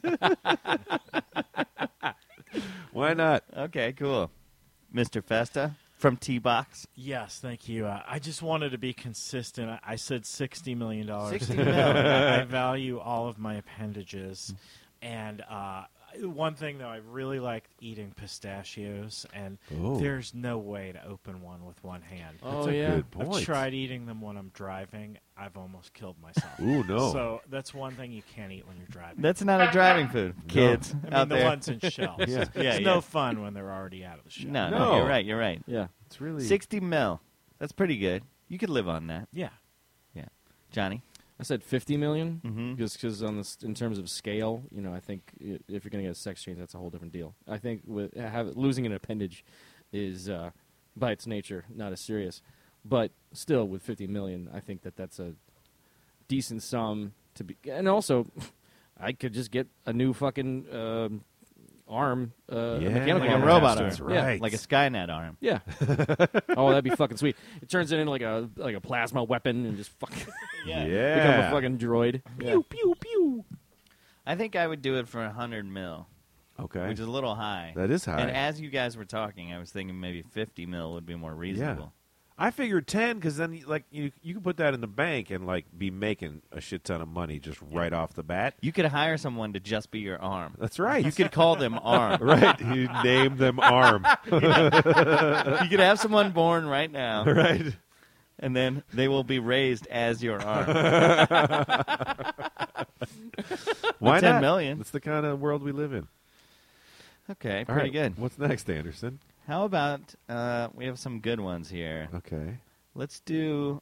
Why not? Okay, cool. Mr. Festa from T-Box. Yes, thank you. I just wanted to be consistent. I said $60 million. $60 million. I value all of my appendages. And one thing, though, I really like eating pistachios, and Oh. there's no way to open one with one hand. Oh, a yeah. good point. I've tried eating them when I'm driving. I've almost killed myself. Ooh, no. So that's one thing you can't eat when you're driving. That's not a driving food, kids I mean, out the there. ones in shells. Yeah. Yeah, it's yeah. no fun when they're already out of the shell. No, No. you're right. You're right. Yeah. It's really 60 mil. That's pretty good. You could live on that. Yeah. Johnny? I said 50 million, Mhm. just because in terms of scale, you know, I think if you're going to get a sex change, that's a whole different deal. I think losing an appendage is, by its nature, not as serious. But still, with 50 million, I think that's a decent sum to be. And also, I could just get a new fucking arm, Yeah, mechanical Like a arm robot faster. arm. Yeah. right. Like a Skynet arm. Yeah. Oh, that'd be fucking sweet. It turns it into like a plasma weapon and just fucking become a Yeah. fucking droid. Yeah. Pew, pew. I think I would do it for 100 mil, Okay. which is a little high. That is high. And as you guys were talking, I was thinking maybe 50 mil would be more reasonable. I figured 10 because then like you can put that in the bank and like be making a shit ton of money just right off the bat. You could hire someone to just be your arm. That's right. You could call them arm. right. You name them arm. You could have someone born right now, right. and then they will be raised as your arm. Why 10 not? million. That's the kind of world we live in. Okay, All pretty right. good. What's next, Anderson? How about we have some good ones here. Okay. Let's do.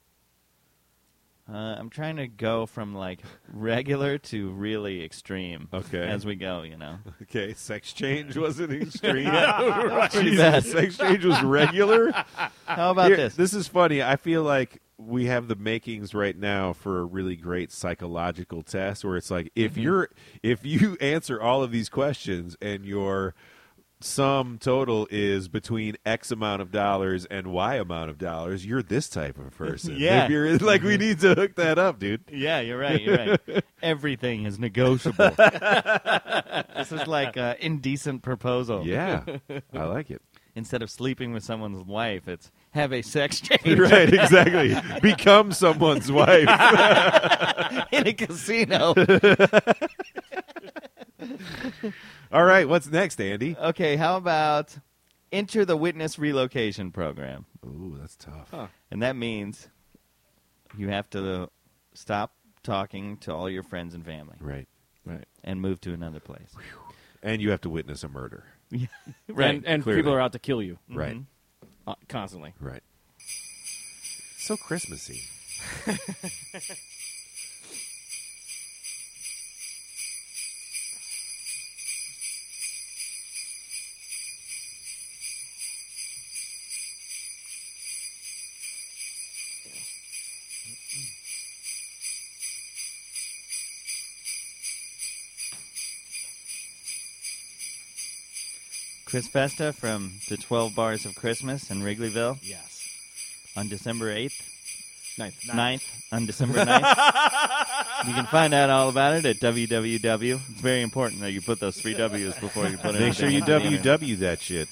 I'm trying to go from like regular to really extreme. Okay. As we go, you know. Okay. Sex change wasn't extreme. Pretty Jesus, bad. Sex change was regular. How about Here, this? This is funny. I feel like we have the makings right now for a really great psychological test where it's like if you answer all of these questions and your sum total is between X amount of dollars and Y amount of dollars, you're this type of person. Yeah. If you're like, we need to hook that up, dude. Yeah, you're right. You're right. Everything is negotiable. This is like an indecent proposal. Yeah, I like it. Instead of sleeping with someone's wife, it's have a sex change Right, exactly. Become someone's wife. in a casino. All right, what's next, Andy? Okay, how about enter the witness relocation program? Ooh, that's tough. Huh. And that means you have to stop talking to all your friends and family Right. Right. and move to another place. And you have to witness a murder. Right. And clearly. people are out to kill you Right. constantly. Right. So Christmassy. Chris Festa from the 12 Bars of Christmas in Wrigleyville Yes. on December 8th. Ninth. 9th on December 9th. You can find out all about it at www. It's very important that you put those 3 W's before you put it. Make sure you WW that shit.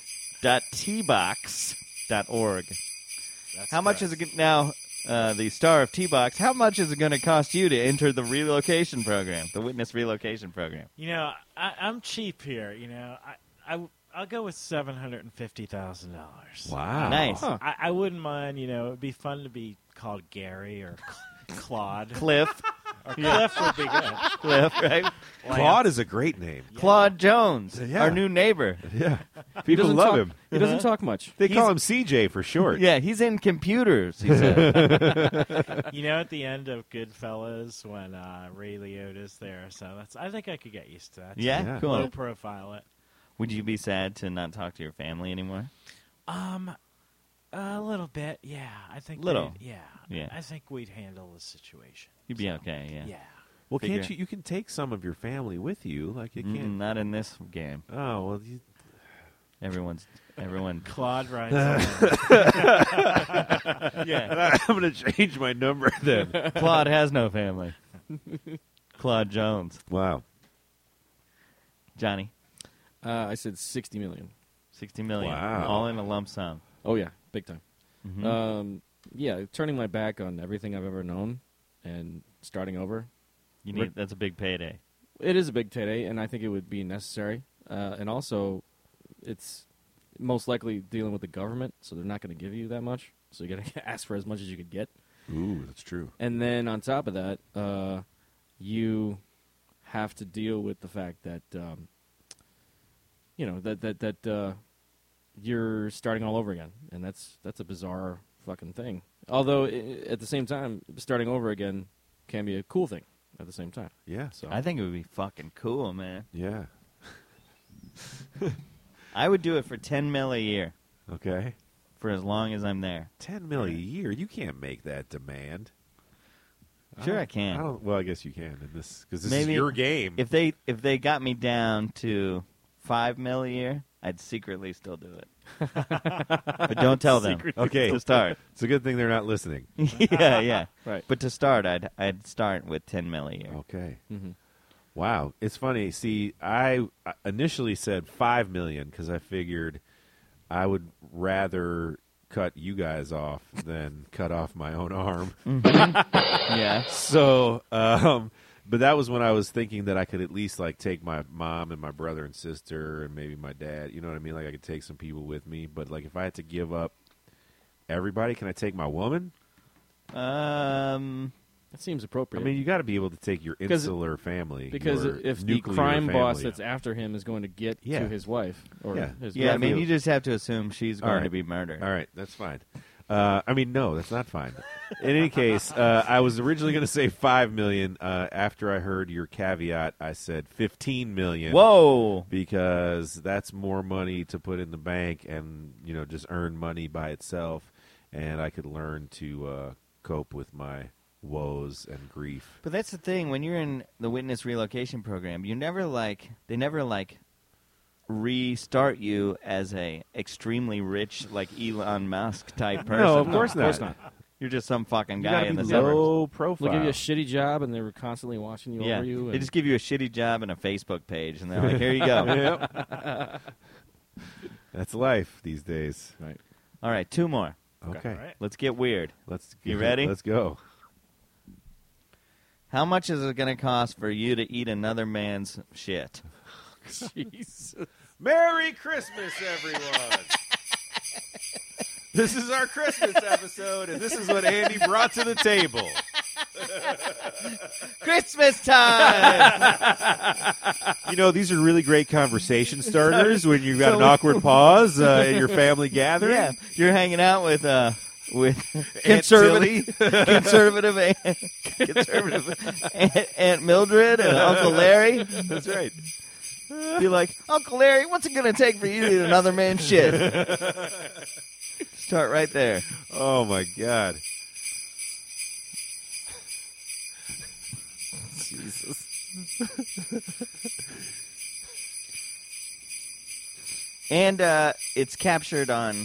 .tbox.org. That's How much correct. is it now? The star of T-Box. How much is it going to cost you to enter the relocation program, the witness relocation program? You know, I'm cheap here. You know, I'll go with $750,000. Wow. Nice. Huh. I wouldn't mind. You know, it'd be fun to be called Gary or Claude. Cliff, Or Cliff would be good. Cliff, right? Claude is a great name. Claude Jones, Yeah. our new neighbor. Yeah. He People doesn't love talk- him. He doesn't talk much. They call him CJ for short. Yeah, he's in computers. He said. You know, at the end of Goodfellas when Ray Liotta's there, so I think I could get used to that. Yeah, Yeah. cool. Low profile it. Would you be sad to not talk to your family anymore? A little bit, yeah. I think Little. yeah. Yeah. I think we'd handle the situation. You'd be okay, yeah. Yeah. Well, Figure- can't you can take some of your family with you? Like you can't. Not in this game. Oh, well, Everyone. Claude rides. Yeah. I'm going to change my number then. Claude has no family. Claude Jones. Wow. Johnny, I said 60 million. 60 million. Wow. All in a lump sum. Oh yeah, big time. Mhm. Yeah, turning my back on everything I've ever known and starting over. That's a big payday. It is a big today, and I think it would be necessary. And also, it's most likely dealing with the government, so they're not going to give you that much. So you got to ask for as much as you could get. Ooh, that's true. And then on top of that, you have to deal with the fact that you're starting all over again, and that's a bizarre fucking thing. Although at the same time, starting over again can be a cool thing at the same time. Yeah. So I think it would be fucking cool, man. Yeah. I would do it for $10 million a year Okay. for as long as I'm there. $10 million a year. You can't make that demand. Sure, I I can. don't. Well, I guess you can in this because this Maybe is your game. If they got me down to $5 million a year, I'd secretly still do it. But don't tell them. Okay. To start. It's a good thing they're not listening. Yeah. Right. But to start, I'd start with $10 million a year. Okay. Mhm. Wow, it's funny. See, I initially said $5 million because I figured I would rather cut you guys off than cut off my own arm. Yeah. So, but that was when I was thinking that I could at least like take my mom and my brother and sister and maybe my dad. You know what I mean? Like I could take some people with me. But like if I had to give up everybody, can I take my woman? That seems appropriate. I mean, you got to be able to take your 'Cause- insular family. because your if the nuclear crime boss family. that's after him is going to get Yeah. to his wife or Yeah. his Yeah, I nephew- mean, you just have to assume she's All going right. to be murdered. All right, that's fine. I mean, no, that's not fine. In any case, I was originally going to say $5 million. After I heard your caveat, I said $15 million. Whoa. Because that's more money to put in the bank and just earn money by itself, and I could learn to cope with my woes and grief. But that's the thing. When you're in the witness relocation program, they never restart you as a extremely rich, like Elon Musk type person. No, of course Of course not. You're just some fucking You guy gotta in be the suburbs. low profile. They'll give you a shitty job, and they were constantly watching you Yeah, over you. they And just give you a shitty job and a Facebook page, and they're like, "Here you go." Yep. That's life these days. right. All right, 2 more. Okay, All right. Let's get weird. You ready? Let's go. How much is it going to cost for you to eat another man's shit? Jesus. Merry Christmas, everyone. This is our Christmas episode, and this is what Andy brought to the table. Christmas time! You know, these are really great conversation starters when you've got an awkward pause at your family gathering. Yeah, you're hanging out with Aunt conservative Aunt Mildred and Uncle Larry. That's right. Be like, Uncle Larry, what's it going to take for you to eat another man's shit? Start right there. Oh, my God. Jesus. And it's captured on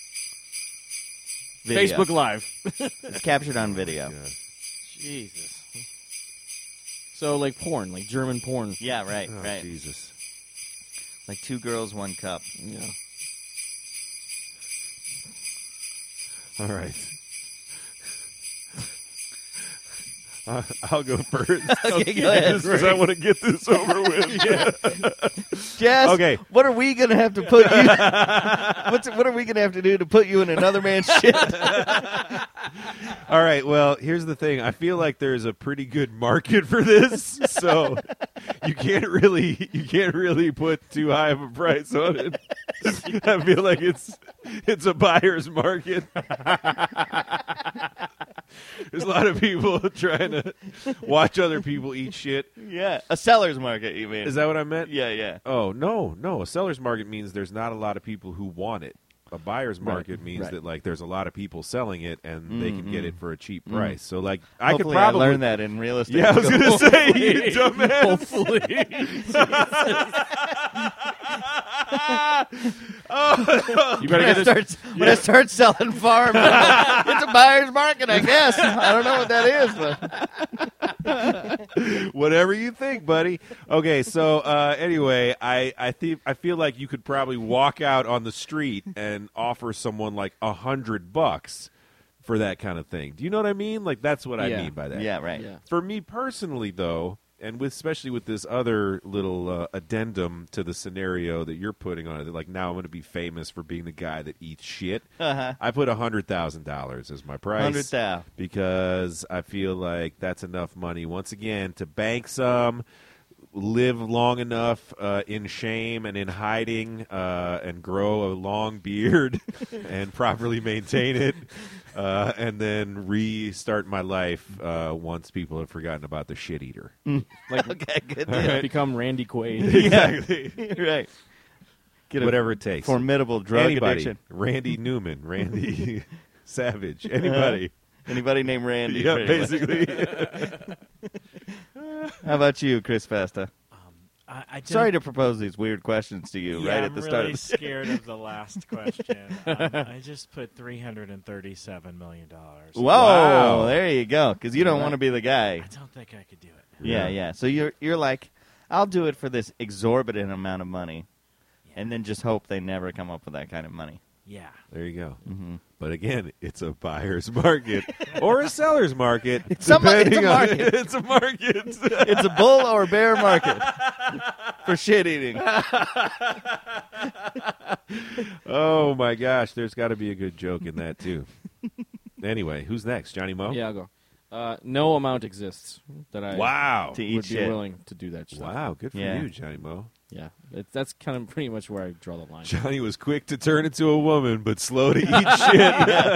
video. Facebook Live. It's captured on video. God. Jesus. So, like porn, like German porn. Yeah, right, Oh, right. Jesus. Like 2 girls, 1 cup. Yeah. All right. I'll go first. Okay, go ahead. Because I want to get this over with. Jess, Okay. what are we going to have to put you... what are we going to have to do to put you in another man's shit? All right. Well, here's the thing. I feel like there's a pretty good market for this, so you can't really put too high of a price on it. I feel like it's a buyer's market. There's a lot of people trying to watch other people eat shit. Yeah, a seller's market, you mean? Is that what I meant? Yeah, yeah. Oh, no. A seller's market means there's not a lot of people who want it. A buyer's market means right. that like there's a lot of people selling it and they can get it for a cheap price. So like I Hopefully could probably learn that in real estate. Yeah, I was gonna say you dumbass. Hopefully. You better get this. When I start selling farms, it's a buyer's market, I guess. I don't know what that is, but Whatever you think, buddy. Okay, so anyway, I feel like you could probably walk out on the street and offer someone like $100 for that kind of thing. Do you know what I mean? Like that's what I Yeah. mean by that. yeah, right. Yeah. For me personally, though, and especially with this other little addendum to the scenario that you're putting on it, like now I'm going to be famous for being the guy that eats shit. Uh-huh. I put $100,000 as my price 100,000. because I feel like that's enough money once again to bank some, live long enough in shame and in hiding, and grow a long beard and properly maintain it. And then restart my life once people have forgotten about the shit eater. Okay, good deal. right. Become Randy Quaid. Exactly. Right. Get a Whatever it takes. formidable drug Anybody. addiction. Randy Newman. Randy Savage. Anybody. Anybody named Randy? Yeah, pretty much. basically. How about you, Chris Festa? I Sorry to propose these weird questions to you Yeah, right I'm at the really start of the scared of the last question. I just put $337 million. Whoa, Wow. there you go. Because you don't want to be the guy. I don't think I could do it. Yeah. So you're like, I'll do it for this exorbitant amount of money, and then just hope they never come up with that kind of money. Yeah. There you go. Mm-hmm. But again, it's a buyer's market or a seller's market. It's a depending on- market. It's a market. It's a bull or bear market for shit eating. Oh my gosh, there's got to be a good joke in that too. Anyway, who's next? Johnny Mo? Yeah, I'll go. No amount exists that I Wow. To eat would be shit. willing to do that stuff. Wow, good for Yeah. you, Johnny Mo. Yeah, that's kind of pretty much where I draw the line. Johnny was quick to turn into a woman, but slow to eat shit.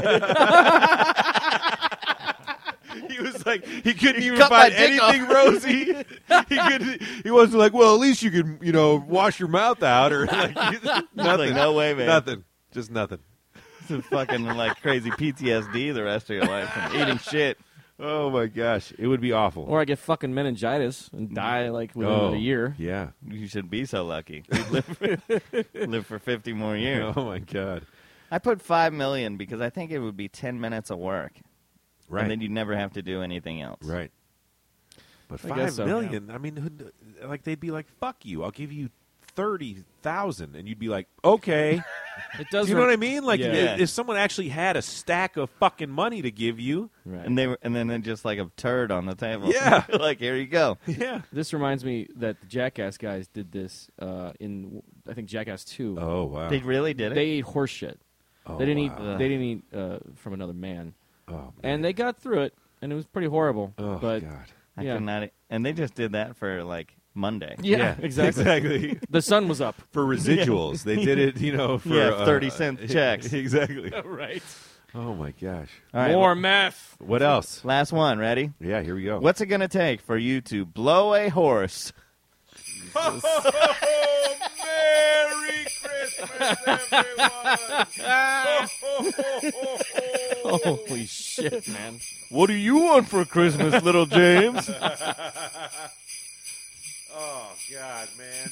He was like, he couldn't even cut my find dick anything rosy. He wasn't like, well, at least you could, wash your mouth out or like nothing. Like, no way, man. Nothing. Just nothing. Some fucking like crazy PTSD the rest of your life from eating shit. Oh my gosh, it would be awful. Or I get fucking meningitis and die like within a year. Yeah. You should be so lucky. Live for 50 more years. Oh my god. I put $5 million because I think it would be 10 minutes of work, Right. and then you'd never have to do anything else. Right. But I guess $5 so. million, I mean, like they'd be like, "Fuck you! I'll give you 30,000," and you'd be like, "Okay." It does. Do you know what I mean? Like, Yeah. if someone actually had a stack of fucking money to give you, Right. And then they're just like a turd on the table. Yeah. Like, here you go. yeah. This reminds me that the Jackass guys did this in I think Jackass 2. Oh wow. They really did it? They ate horse shit. Oh, They didn't wow. eat. They didn't eat from another man, Oh, man. and they got through it, and it was pretty horrible. Oh but god. I yeah. could not. And they just did that for, like, Monday. yeah, exactly. Exactly. The sun was up. For residuals, they did it. For Yeah, 30-cent checks. Exactly. Right. Oh my gosh. All right, More meth. What else? last one. Ready? Yeah, here we go. What's it going to take for you to blow a horse? Merry Christmas, everyone! Holy shit, man. What do you want for Christmas, little James? Oh, God, man.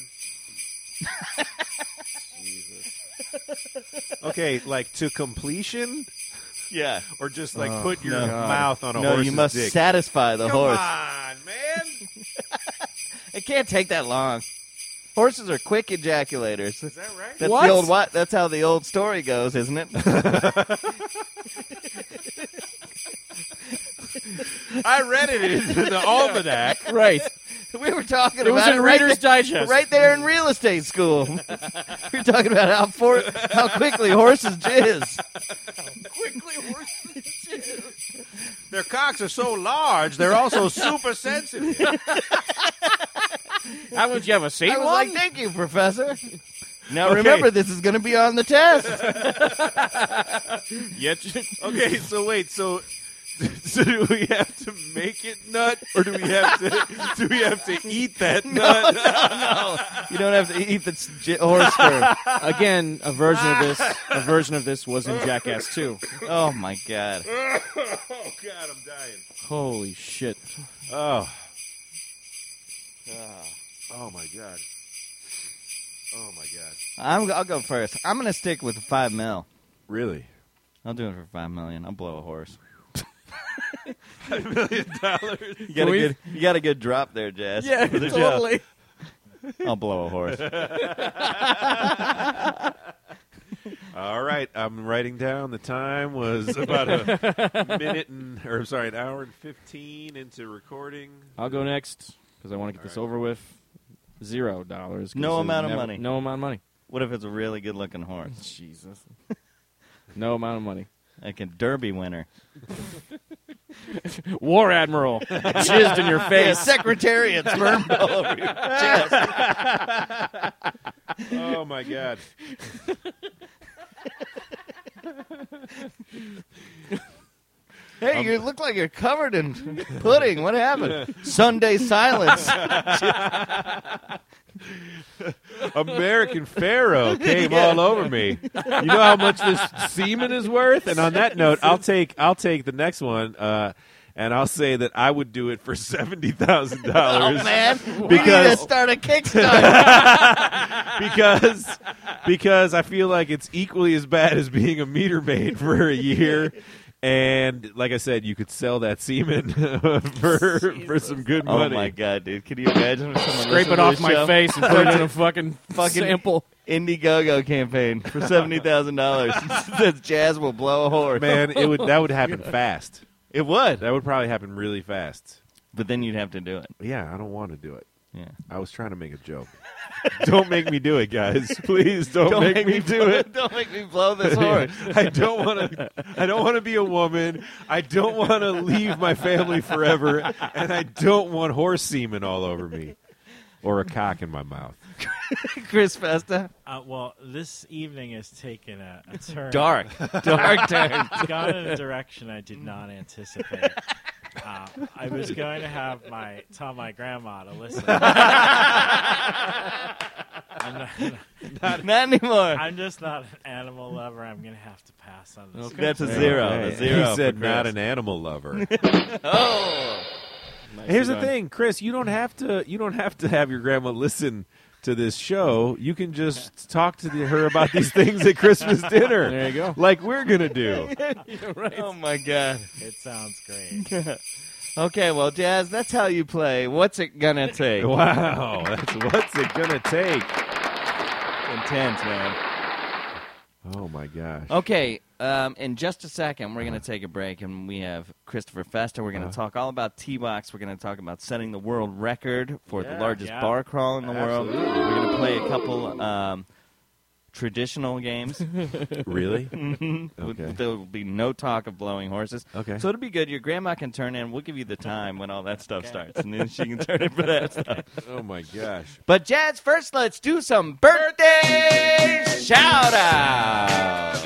Jesus. Okay, like to completion, Yeah. or just like put your no. mouth on a No, horse's you must dick. satisfy the Come horse. on, man. It can't take that long. Horses are quick ejaculators. Is that right? That's What? the old what? That's how the old story goes, isn't it? I read it in the almanac. Right. We were talking It was about in it right Reader's Digest. right there in real estate school. We were talking about how quickly horses jizz. Their cocks are so large, they're also super sensitive. How would you have a Saint I was one? like, thank you, Professor. Now Okay. remember, this is going to be on the test. Okay, so wait, so do we have to make it nut, or do we have to eat that nut? No, you don't have to eat the horse fur. Again, a version of this was in Jackass 2. Oh my god! Oh, God, I'm dying. Holy shit. Oh. Oh my god. Oh my god. I'll go first. I'm going to stick with the $5 million. Really? I'll do it for $5 million. I'll blow a horse. $5 million. You got a good drop there, Jazz. Yeah, For the show. totally. I'll blow a horse. All right, I'm writing down. The time was about an hour and 15 into recording. I'll go next because I want to get this over with. $0. 'cause No there's amount of money. No amount of money. What if it's a really good-looking horse? Jesus. No amount of money. Like a Derby winner. War Admiral. Jizzed in your Yeah, face. Secretariat spermed all over your chest. Oh my god. Hey, you look like you're covered in pudding. What happened? Sunday silence. American Pharaoh came all over me. You know how much this semen is worth? And on that note, I'll take the next one, and I'll say that I would do it for $70,000. Oh, man. We need to Because start a Kickstarter. because I feel like it's equally as bad as being a meter maid for a year. And like I said, you could sell that semen for some good Oh, money. my God, dude. Can you imagine if someone Scrape listened it to off this my show? face and put it in a fucking sample. Indiegogo campaign for $70,000. Says Jazz will blow a horse. Man, that would happen fast. It would. That would probably happen really fast. But then you'd have to do it. Yeah, I don't want to do it. Yeah. I was trying to make a joke. Don't make me do it, guys. Please don't make me do it. Don't make me blow this horse. I don't want to be a woman. I don't want to leave my family forever, and I don't want horse semen all over me or a cock in my mouth. Chris Festa. Well, this evening has taken a turn. Dark turn. It's gone in a direction I did not anticipate. I was going to tell my grandma to listen. Not anymore. I'm just not an animal lover. I'm going to have to pass on this. That's a zero. Okay. A zero. He said for not Chris. an animal lover. Oh. Here's the thing, Chris. You don't have to have your grandma listen to this show. You can just talk to her about these things at Christmas dinner. There you go. Like we're gonna do. Oh my God. It sounds great. Okay, well, Jazz, that's how you play. What's it gonna take? Wow, that's what's it gonna take? Intense, man. Oh my gosh. Okay, in just a second, we're going to take a break, and we have Christopher Festa. We're going to talk all about T-Box. We're going to talk about setting the world record for the largest bar crawl in the world. We're going to play a couple traditional games. Really? Okay. There will be no talk of blowing horses. Okay. So it'll be good. Your grandma can turn in. We'll give you the time when all that stuff starts, and then she can turn in for that stuff. Oh my gosh. But Jazz, first let's do some birthday shout-outs.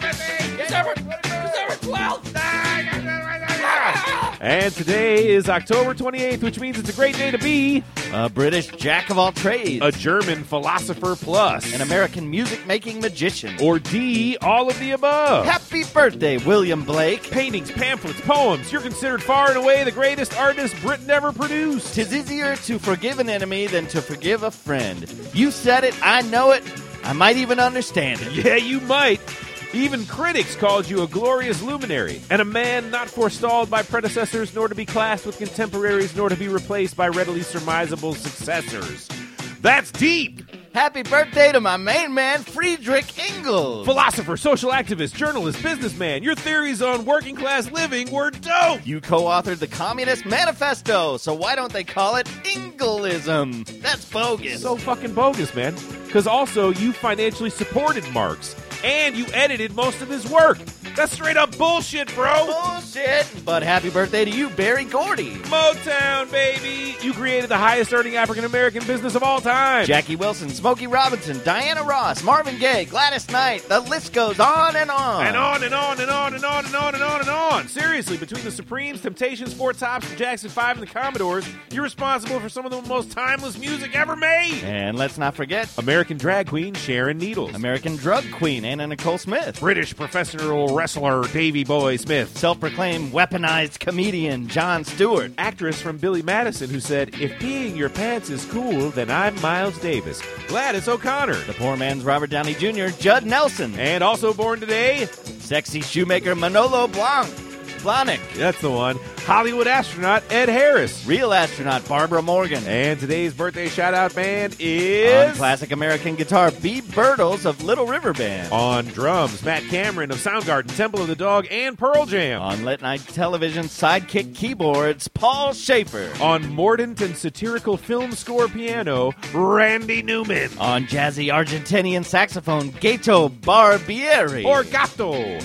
And today is October 28th, which means it's a great day to be A British jack of all trades. a German philosopher plus. An American music-making magician. Or D, all of the above. Happy birthday, William Blake. Paintings, pamphlets, poems. You're considered far and away the greatest artist Britain ever produced. 'Tis easier to forgive an enemy than to forgive a friend. You said it, I know it, I might even understand it. Yeah, you might. Even critics called you a glorious luminary, and a man not forestalled by predecessors, nor to be classed with contemporaries, nor to be replaced by readily surmisable successors. That's deep! Happy birthday to my main man, Friedrich Engels. Philosopher, social activist, journalist, businessman, your theories on working class living were dope! You co-authored the Communist Manifesto, so why don't they call it Engelism? That's bogus. So fucking bogus, man. Because also, you financially supported Marx, and you edited most of his work. That's straight up bullshit, bro! bullshit. But happy birthday to you, Barry Gordy. Motown, baby! You created the highest earning African American business of all time. Jackie Wilson, Smokey Robinson, Diana Ross, Marvin Gaye, Gladys Knight. The list goes on and on. And on and on and on and on and on and on and on. Seriously, between the Supremes, Temptations, Four Tops, the Jackson 5, and the Commodores, you're responsible for some of the most timeless music ever made. And let's not forget American drag queen Sharon Needles. American drug queen Anna Nicole Smith. British professional wrestler Davy Boy Smith. Self-proclaimed weaponized comedian Jon Stewart. Actress from Billy Madison who said, "If peeing your pants is cool, then I'm Miles Davis." Gladys O'Connor. The poor man's Robert Downey Jr., Judd Nelson. And also born today, Sexy shoemaker Manolo Blahnik. that's the one, Hollywood astronaut Ed Harris. Real astronaut Barbara Morgan. And today's birthday shout-out band is... On classic American guitar, B. Birtles of Little River Band. On drums, Matt Cameron of Soundgarden, Temple of the Dog, and Pearl Jam. On late night television sidekick keyboards, Paul Schaefer. On mordant and satirical film score piano, Randy Newman. On jazzy Argentinian saxophone, Gato Barbieri. Or Gato.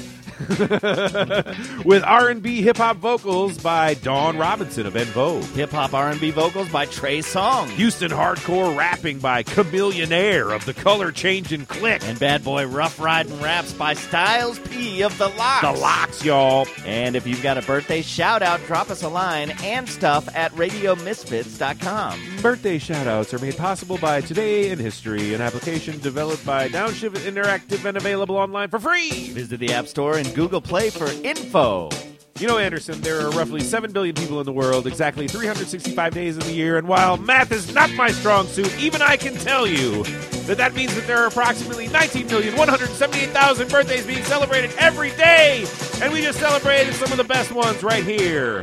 With R&B hip-hop vocals by Dawn Robinson of En Vogue. hip-hop R&B vocals by Trey Songz. Houston hardcore rapping by Chameleonaire of The Color Changing Click. And bad boy rough riding raps by Styles P of The Locks. The Locks, y'all. And if you've got a birthday shout-out, drop us a line and stuff at RadioMisfits.com. Birthday shout-outs are made possible by Today in History, an application developed by Downshift Interactive and available online for free. Visit the App Store and Google Play for info. You know, Anderson, there are roughly 7 billion people in the world, exactly 365 days in the year, and while math is not my strong suit, even I can tell you that means that there are approximately 19,178,000 birthdays being celebrated every day, and we just celebrated some of the best ones right here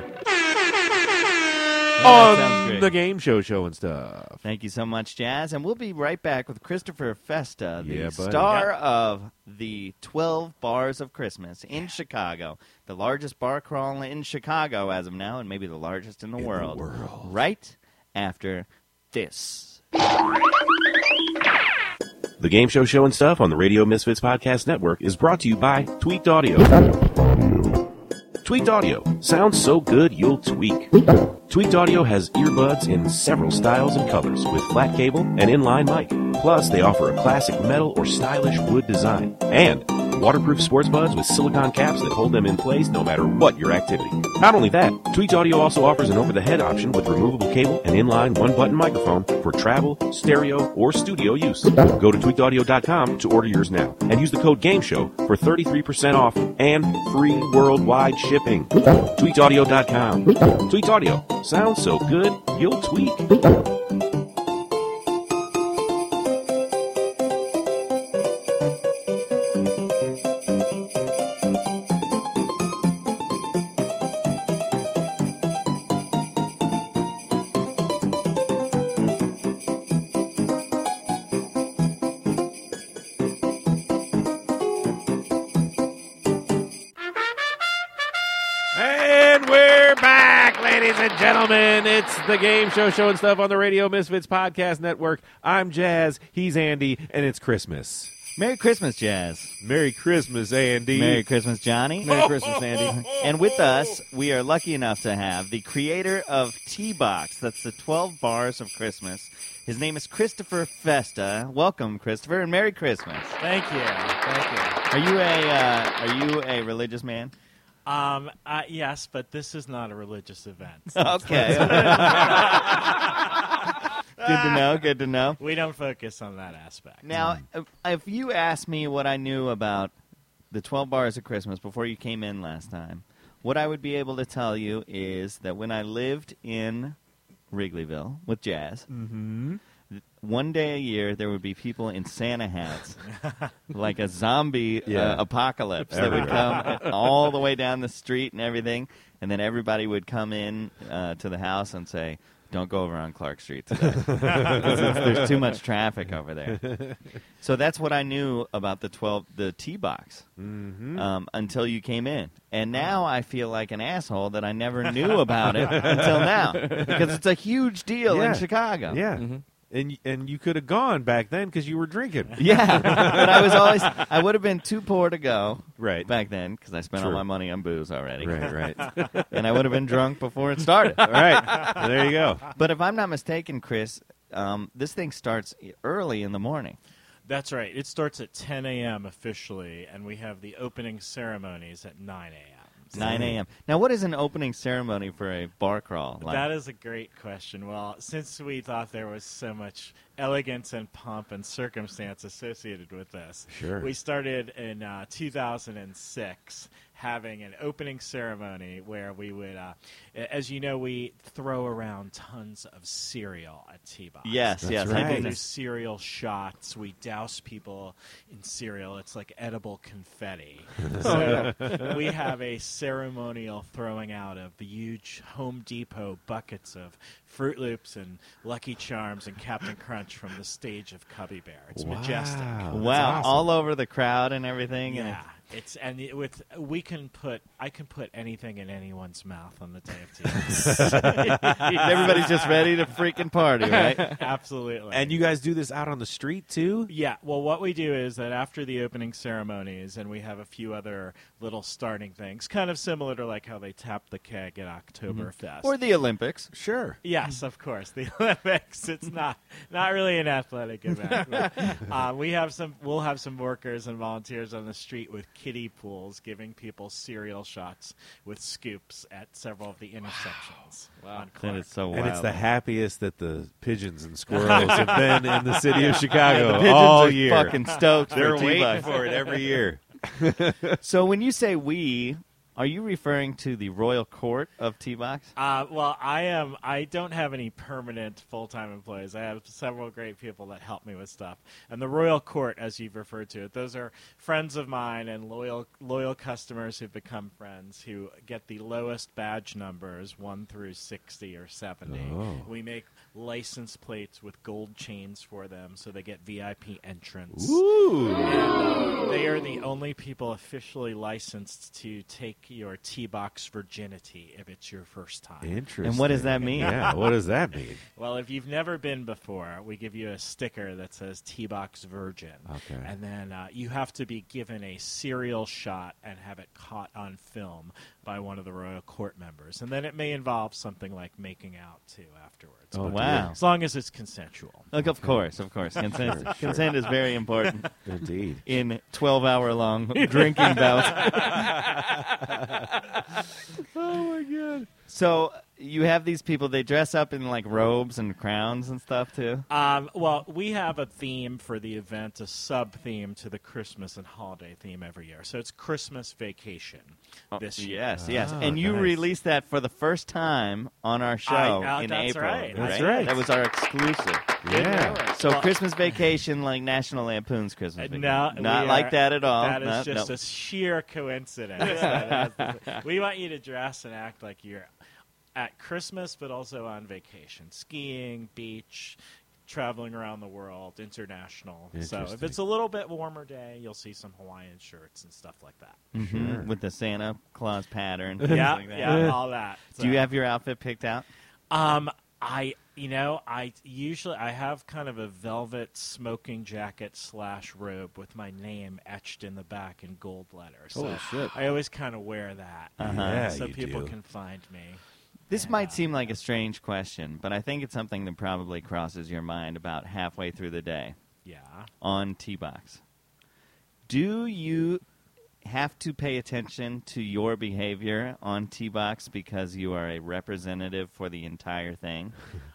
on the Game Show and stuff. Thank you so much, Jazz. And we'll be right back with Christopher Festa, the Yeah, buddy. star of the 12 Bars of Christmas in Chicago. The largest bar crawl in Chicago as of now, and maybe the largest in the world. Right after this. The Game Show and Stuff on the Radio Misfits Podcast Network is brought to you by Tweaked Audio. Tweaked Audio. Sounds so good you'll tweak. Tweaked Audio has earbuds in several styles and colors with flat cable and inline mic. Plus, they offer a classic metal or stylish wood design. And Waterproof sports buds with silicone caps that hold them in place no matter what your activity. Not only that, Tweets Audio also offers an over-the-head option with removable cable and inline one-button microphone for travel, stereo, or studio use. Go to tweakedaudio.com to order yours now and use the code GAMESHOW for 33% off and free worldwide shipping. tweakedaudio.com. Tweets Audio. Sounds so good, you'll tweak. And we're back, ladies and gentlemen. It's the Game Show, showing stuff on the Radio Misfits Podcast Network. I'm Jazz, he's Andy, and it's Christmas. Merry Christmas, Jazz. Merry Christmas, Andy. Merry Christmas, Johnny. Merry Christmas, Andy. And with us, we are lucky enough to have the creator of T-Box. That's the 12 Bars of Christmas. His name is Christopher Festa. Welcome, Christopher, and Merry Christmas. Thank you. Are you a religious man? Yes, but this is not a religious event. Okay. Good to know. We don't focus on that aspect. Now, if you asked me what I knew about the 12 Bars of Christmas before you came in last time, what I would be able to tell you is that when I lived in Wrigleyville with Jazz, one day a year there would be people in Santa hats, like a zombie apocalypse that would come all the way down the street and everything, and then everybody would come in to the house and say, "Don't go over on Clark Street today. There's too much traffic over there." So that's what I knew about the T-Box until you came in. And now I feel like an asshole that I never knew about it until now, because it's a huge deal in Chicago. Yeah. And you could have gone back then because you were drinking. Yeah, but I would have been too poor to go back then because I spent all my money on booze already. Right. And I would have been drunk before it started. Right. There you go. But if I'm not mistaken, Chris, this thing starts early in the morning. That's right. It starts at 10 a.m. officially, and we have the opening ceremonies at 9 a.m. 9 a.m. Now, what is an opening ceremony for a bar crawl like? That is a great question. Well, since we thought there was so much elegance and pomp and circumstance associated with this, we started in 2006 having an opening ceremony where we would, as you know, we throw around tons of cereal at T-Box. Yes, That's I We do do this. cereal shots. We douse people in cereal. It's like edible confetti. So we have a ceremonial throwing out of the huge Home Depot buckets of Fruit Loops and Lucky Charms and Captain Crunch from the stage of Cubby Bear. It's majestic. Wow, all over the crowd and everything. Yeah. I can put anything in anyone's mouth on the day of T-Box. Everybody's just ready to freaking party, right? Absolutely. And you guys do this out on the street, too? Yeah, well, what we do is that after the opening ceremonies, and we have a few other little starting things, kind of similar to like how they tap the keg at Oktoberfest. Or the Olympics. Sure. Yes, of course, the Olympics. It's not really an athletic event. But, we'll have some workers and volunteers on the street with kiddie pools giving people cereal shots with scoops at several of the intersections. Wow. That is so wild. And it's the happiest that the pigeons and squirrels have been in the city of Chicago the pigeons all are year. fucking stoked They're for waiting T-Box. for it every year. So when you say we, are you referring to the royal court of T-Box? Well, I don't have any permanent full-time employees. I have several great people that help me with stuff. And the Royal Court, as you've referred to it, those are friends of mine and loyal customers who've become friends who get the lowest badge numbers, 1 through 60 or 70. Oh. We make license plates with gold chains for them so they get VIP entrance. Ooh. And they are the only people officially licensed to take your tea box virginity if it's your first time. Interesting. And what does that mean? Yeah, what does that mean? Well, if you've never been before, we give you a sticker that says Tea Box Virgin. Okay. And then you have to be given a serial shot and have it caught on film by one of the royal court members. And then it may involve something like making out, too, afterwards. Oh, But wow. as long as it's consensual. Look, of course. Consent is very important Indeed. in 12-hour-long drinking bouts. Oh, my God. So you have these people, they dress up in like robes and crowns and stuff too? Well, we have a theme for the event, a sub-theme to the Christmas and holiday theme every year. So it's Christmas Vacation this year. Yes. Oh, And you nice. released that for the first time on our show in that's April. right. That's right. That was our exclusive. Yeah. So Well, Christmas Vacation, like National Lampoon's Christmas Vacation. No, Not we like are- that at all. That is No, just no. a sheer coincidence. We want you to dress and act like you're at Christmas, but also on vacation, skiing, beach, traveling around the world, international. So if Interesting. it's a little bit warmer day, you'll see some Hawaiian shirts and stuff like that. Mhm, with the Santa Claus pattern. Yeah, like that. yeah, all that. Do you So, have your outfit picked out? I usually have kind of a velvet smoking jacket / robe with my name etched in the back in gold letters. Holy So shit. I always kind of wear that Yeah, so you people do. can find me. This might seem like a strange question, but I think it's something that probably crosses your mind about halfway through the day Yeah. on T-Box. Do you have to pay attention to your behavior on T-Box because you are a representative for the entire thing?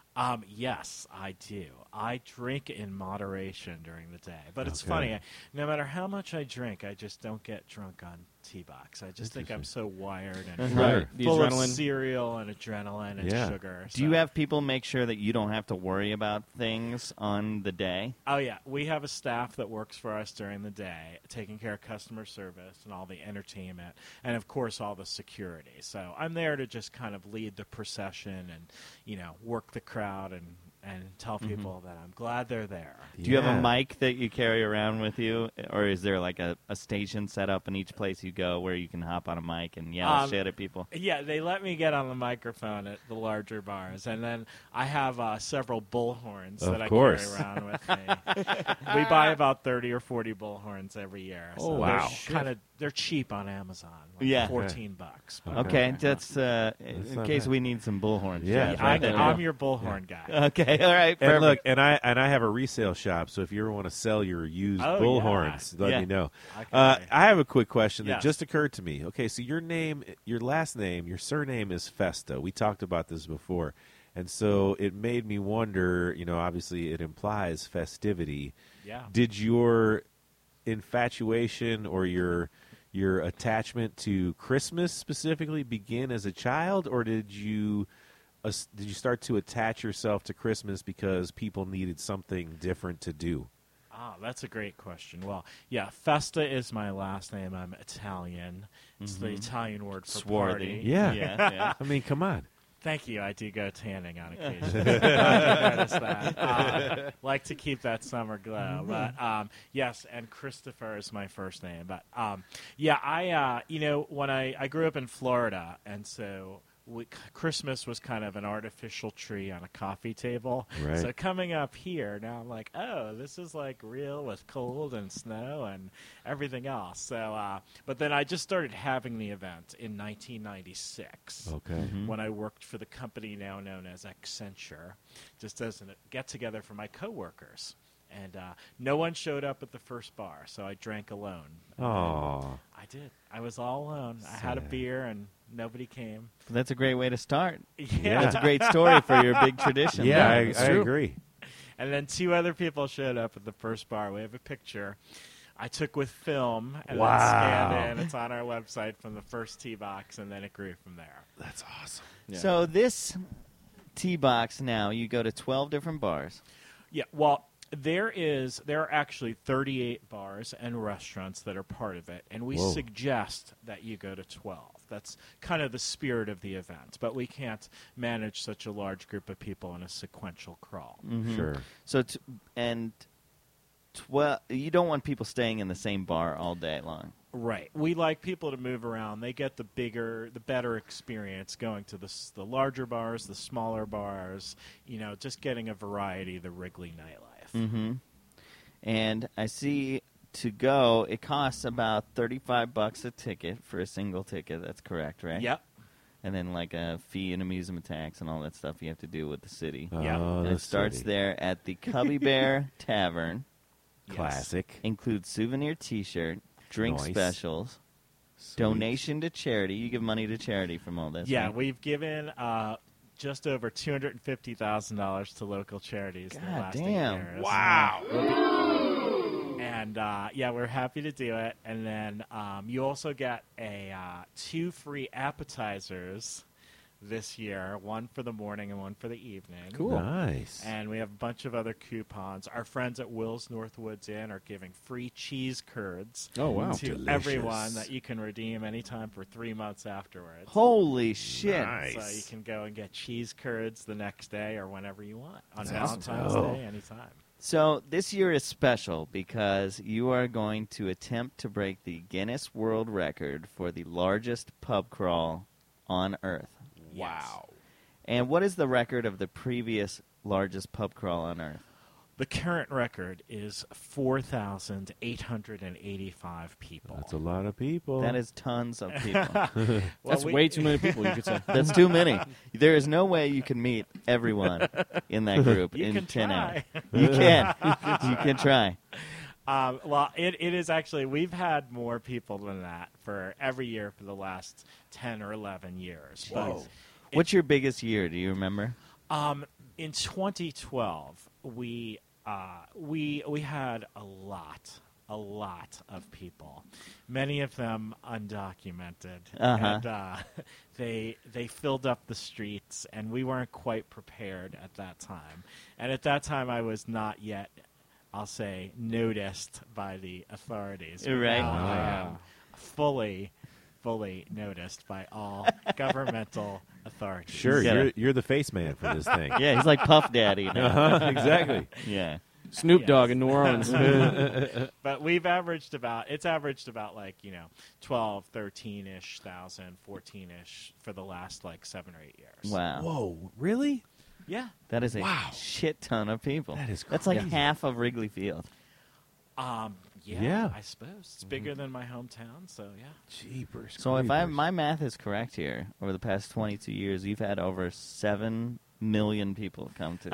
Yes, I do. I drink in moderation during the day. But it's Okay. funny. No matter how much I drink, I just don't get drunk on T-Box. I just think I'm so wired and Sure. The full of adrenaline. cereal and adrenaline and Yeah. sugar. Do you so- have people make sure that you don't have to worry about things on the day? Oh, yeah. We have a staff that works for us during the day, taking care of customer service and all the entertainment, and, of course, all the security. So I'm there to just kind of lead the procession and, work the crowd and tell people that I'm glad they're there. Do you have Yeah. a mic that you carry around with you, or is there like a station set up in each place you go where you can hop on a mic and yell shit at people? Yeah, they let me get on the microphone at the larger bars, and then I have several bullhorns Of that I course. carry around with me. We buy about 30 or 40 bullhorns every year. So Oh, wow. They're cheap on Amazon. Like Yeah. $14. But Okay, that's in not case bad. we need some bullhorns. Yeah, Jeff, I, right there. I'm your bullhorn guy. Okay, all right, And perfect. look, and I have a resale shop, so if you ever want to sell your used Oh, bullhorns, let Yeah. me know. I can I have a quick question that Yes. just occurred to me. Okay, so your last name, your surname is Festa. We talked about this before, and so it made me wonder. Obviously, it implies festivity. Yeah. Did your infatuation or your attachment to Christmas specifically begin as a child, or did you start to attach yourself to Christmas because people needed something different to do? That's a great question. Well, yeah, Festa is my last name. I'm Italian. It's the Italian word for Swarthy. party. Yeah. yeah. I mean, come on. Thank you. I do go tanning on occasion. I noticed that. Like to keep that summer glow. But yes, and Christopher is my first name. But yeah, when I grew up in Florida, and so Christmas was kind of an artificial tree on a coffee table. Right. So coming up here, now I'm like, oh, this is like real with cold and snow and everything else. So, but then I just started having the event in 1996 Okay. when I worked for the company now known as Accenture, just as a get-together for my coworkers. And no one showed up at the first bar, so I drank alone. Oh, I did. I was all alone. I had a Sad. beer, and nobody came. That's a great way to start. Yeah. That's a great story for your big tradition. yeah, I that's true. agree. And then 2 other people showed up at the first bar. We have a picture I took with film and then scanned in. It's on our website from the first tee box, and then it grew from there. That's awesome. Yeah. So this T-Box now, you go to 12 different bars. Yeah, well, there are actually 38 bars and restaurants that are part of it, and we Whoa. suggest that you go to 12. That's kind of the spirit of the event, but we can't manage such a large group of people in a sequential crawl. Sure. So and You don't want people staying in the same bar all day long. Right. We like people to move around. They get the better experience going to the larger bars, the smaller bars, just getting a variety of the Wrigley nightlife. Mm-hmm. And I see to go, it costs about $35 a ticket for a single ticket. That's correct, right? Yep. And then like a fee and amusement tax and all that stuff you have to do with the city. Yeah. And it starts there at the Cubby Bear Tavern. Classic. Includes souvenir T-shirt, drink Nice. specials, Sweet. donation to charity. You give money to charity from all this. Yeah, right? we've given just over $250,000 to local charities in the last 8 damn. years. Wow. And we're happy to do it. And then you also get 2 free appetizers this year, one for the morning and one for the evening. Cool. Nice. And we have a bunch of other coupons. Our friends at Will's Northwoods Inn are giving free cheese curds Oh, wow. to Delicious. everyone that you can redeem anytime for 3 months afterwards. Holy shit. Nice. So you can go and get cheese curds the next day or whenever you want. On That's Valentine's awesome. Day, anytime. So this year is special because you are going to attempt to break the Guinness World Record for the largest pub crawl on Earth. Wow. And what is the record of the previous largest pub crawl on Earth? The current record is 4,885 people. That's a lot of people. That is tons of people. That's way too many people, you could say. That's too many. There is no way you can meet everyone in that group You in can 10 try. hours. You can. You can try. It is actually, we've had more people than that for every year for the last 10 or 11 years. Whoa. What's your biggest year? Do you remember? In 2012, we had a lot of people, many of them undocumented, and they filled up the streets, and we weren't quite prepared at that time. And at that time, I was not yet, I'll say, noticed by the authorities. But Right. now I am fully noticed by all governmental authorities. Sure, Yeah. you're the face man for this thing. Yeah, he's like Puff Daddy now. Exactly. Yeah. Snoop Yes. Dogg in New Orleans. But we've averaged about 12, 13-ish thousand, 14-ish for the last 7 or 8 years. Wow. Whoa, really? Yeah. That is a shit ton of people. That is That's like crazy. half of Wrigley Field. Yeah, I suppose. It's bigger than my hometown, so yeah. Jeepers. So if creepers. my math is correct here, over the past 22 years, you've had over 7 million people come to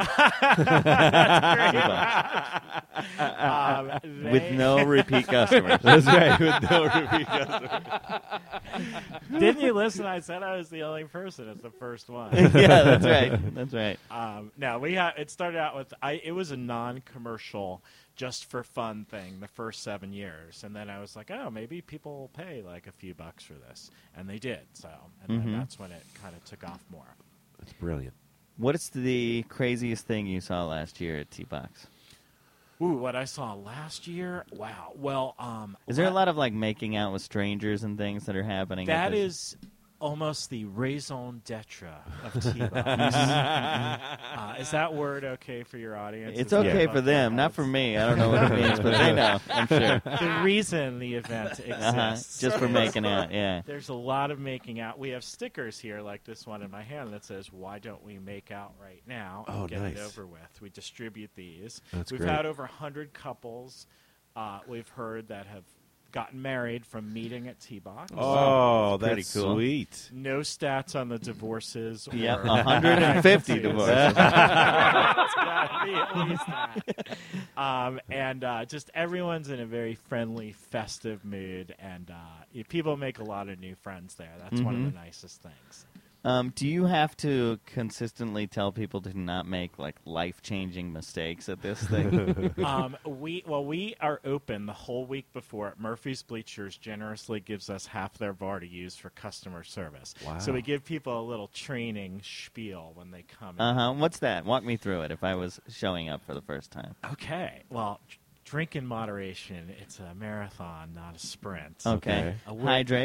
with no repeat customers. That's right, with no repeat customers. Didn't you listen? I said I was the only person at the first one. Yeah, that's right. That's right. No, it started out with it was a non-commercial, just for fun thing the first 7 years, and then I was like, oh, maybe people will pay a few bucks for this, and they did. So, and then that's when it kind of took off more. That's brilliant. What's the craziest thing you saw last year at T-Box? Ooh, what I saw last year? Wow. Well, Is there a lot of making out with strangers and things that are happening? That is almost the raison d'etre of T-Box. Is that word okay for your audience? It's Is that okay above for them, their not heads? for me. I don't know what it means, but they know, I'm sure. The reason the event exists. Just for making out, yeah. There's a lot of making out. We have stickers here, like this one in my hand, that says, "Why don't we make out right now and Oh, get nice. it over with?" We distribute these. That's We've great. had over 100 couples we've heard that have gotten married from meeting at T-Box. Oh, Pretty that's cool. sweet. No stats on the divorces. Yep, or 150 divorces. It's gotta be at least that. And just everyone's in a very friendly, festive mood, and people make a lot of new friends there. That's one of the nicest things. Do you have to consistently tell people to not make life-changing mistakes at this thing? We are open the whole week before. Murphy's Bleachers generously gives us half their bar to use for customer service. Wow. So we give people a little training spiel when they come in. What's that? Walk me through it if I was showing up for the first time. Okay. Well, drink in moderation. It's a marathon, not a sprint. Okay. A word- Hydrate.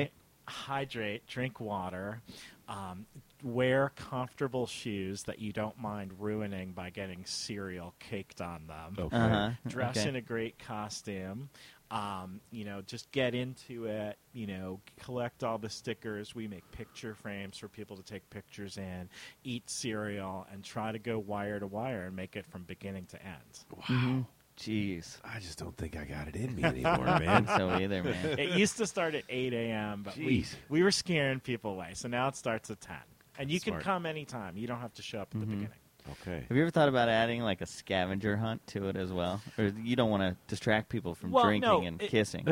hydrate, drink water, wear comfortable shoes that you don't mind ruining by getting cereal caked on them. Okay. Dress in a great costume. Just get into it, collect all the stickers. We make picture frames for people to take pictures in, eat cereal, and try to go wire to wire and make it from beginning to end. Wow. Jeez. I just don't think I got it in me anymore, man. So either, man. It used to start at 8 a.m., but we were scaring people away. So now it starts at 10. And you can come anytime. You don't have to show up at the beginning. Okay. Have you ever thought about adding like a scavenger hunt to it as well? Or you don't want to distract people from drinking and kissing?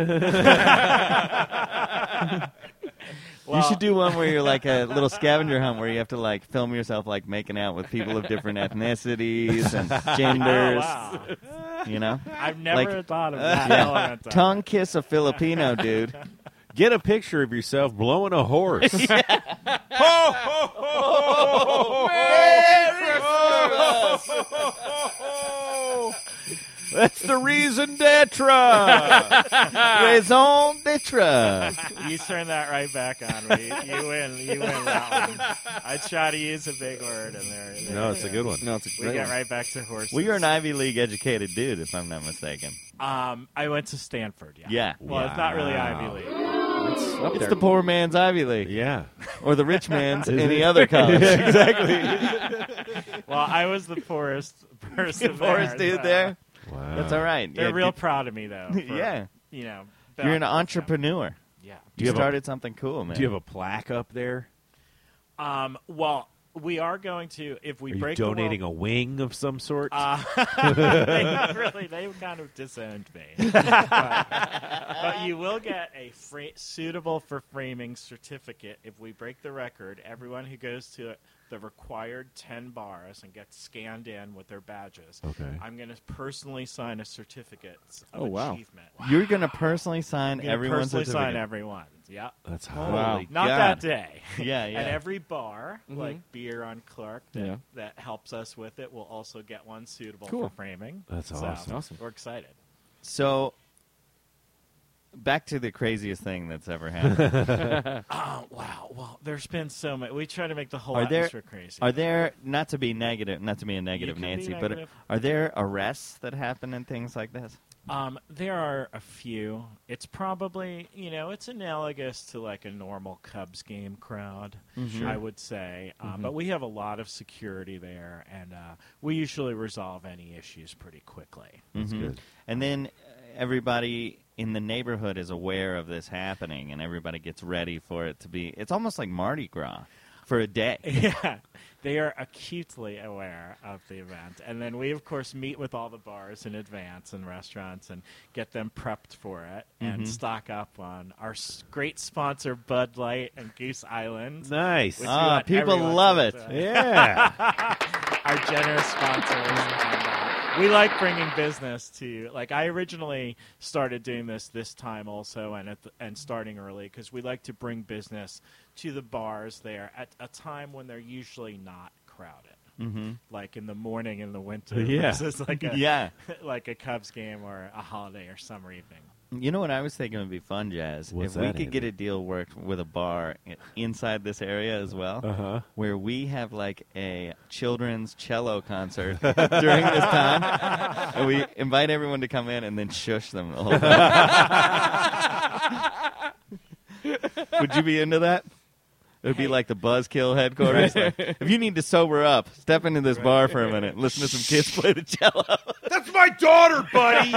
You should do one where you're like a little scavenger hunt where you have to like film yourself like making out with people of different ethnicities and genders. Wow. I've never thought of that. Tongue kiss a Filipino dude. Get a picture of yourself blowing a horse. Ho, ho, ho, Merry Christmas! That's the reason d'etre. Raison d'etre. You turn that right back on me. You win. You win that one. I try to use a big word, and there. No, it's a good one. No, it's a We great get one. right back to horses. Well, you're an Ivy League educated dude, if I'm not mistaken. I went to Stanford. Yeah. Yeah. Well, it's not really Ivy League. It's up It's there. the poor man's Ivy League. Yeah. Or the rich man's any other college. Exactly. Well, I was the poorest person. Poorest there, dude so there. Wow. That's all right. They're Yeah, real proud of me, though. For, yeah. You're an entrepreneur. Yeah. Do you You have started something cool, man. Do you have a plaque up there? Well, we are going to, if we Are you break donating the a wing of some sort? world, not really. They kind of disowned me. but you will get a suitable for framing certificate if we break the record. Everyone who goes to the required 10 bars and gets scanned in with their badges. Okay. I'm going to personally sign a certificate of Oh, wow. achievement. You're going to personally sign I'm gonna everyone's personally certificate. sign everyone. Yeah. That's Holy hot. Not God. that day. Yeah, yeah. At every bar, like Beer on Clark, that, Yeah. helps us with it, will also get one suitable Cool. for framing. That's So, awesome. Awesome. We're excited. So, back to the craziest thing that's ever happened. Oh, wow. Well, there's been so much. We try to make the whole Are there- atmosphere crazy. Are there, not to be a negative can be Nancy, but negative. are there arrests that happen and things like this? There are a few. It's probably, it's analogous to like a normal Cubs game crowd, I would say. But we have a lot of security there, and we usually resolve any issues pretty quickly. That's good. And then everybody in the neighborhood is aware of this happening, and everybody gets ready for it to be. It's almost like Mardi Gras for a day. Yeah, they are acutely aware of the event. And then we, of course, meet with all the bars in advance and restaurants and get them prepped for it and stock up on our great sponsor, Bud Light and Goose Island. Nice. which we Ah, want people everyone to love it. enjoy. Yeah. Our generous sponsors. And, we like bringing business to, like, I originally started doing this time also and starting early because we like to bring business to the bars there at a time when they're usually not crowded. Like in the morning in the winter Yeah. versus like a, Yeah. like a Cubs game or a holiday or summer evening. You know what I was thinking would be fun, Jazz? What's if we that, could get Andy? a deal worked with a bar inside this area as well, Uh-huh. where we have like a children's cello concert during this time, and we invite everyone to come in and then shush them the whole time. Would you be into that? It would be like the Buzzkill headquarters. Like, if you need to sober up, step into this bar for a minute, listen to some kids play the cello. That's my daughter, buddy!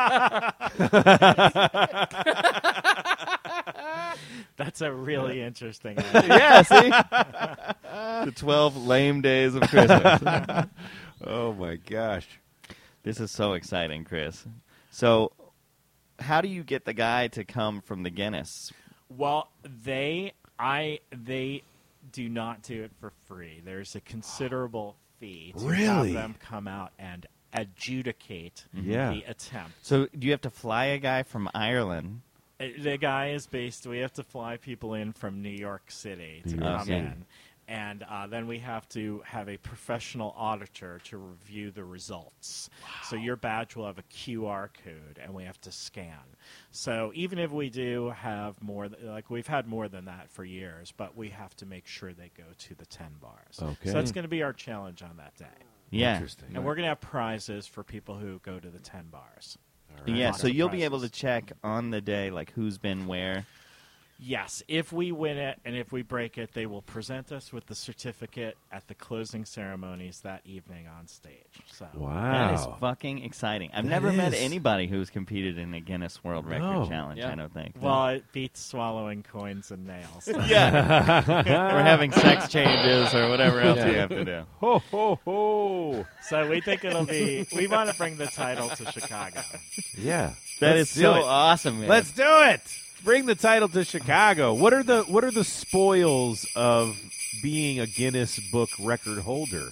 That's a really interesting idea. Yeah, see? The 12 lame days of Christmas. Oh, my gosh. This is so exciting, Chris. So, how do you get the guy to come from the Guinness? Well, they do not do it for free. There's a considerable fee to Really? have them come out and adjudicate Yeah. the attempt. So, do you have to fly a guy from Ireland? The guy is based. We have to fly people in from New York City to New York come City. in, And then we have to have a professional auditor to review the results. Wow. So your badge will have a QR code, and we have to scan. So even if we do have more, like we've had more than that for years, but we have to make sure they go to the 10 bars. Okay. So that's going to be our challenge on that day. Yeah. Interesting. And we're going to have prizes for people who go to the 10 bars. Right. Yeah, Lots so of you'll be prizes. able to check on the day, like, who's been where. Yes, if we win it and if we break it, they will present us with the certificate at the closing ceremonies that evening on stage. So That is Wow. fucking exciting. I've That never met is. anybody who's competed in a Guinness World Record No. Challenge, Yeah. I don't think. Well, it beats swallowing coins and nails. So. Yeah. We're having sex changes or whatever else you have to do. Ho, ho, ho. So we think it'll be. We want to bring the title to Chicago. Yeah. That Let's is do so it. awesome, man. Let's do it. Bring the title to Chicago. What are the spoils of being a Guinness Book record holder?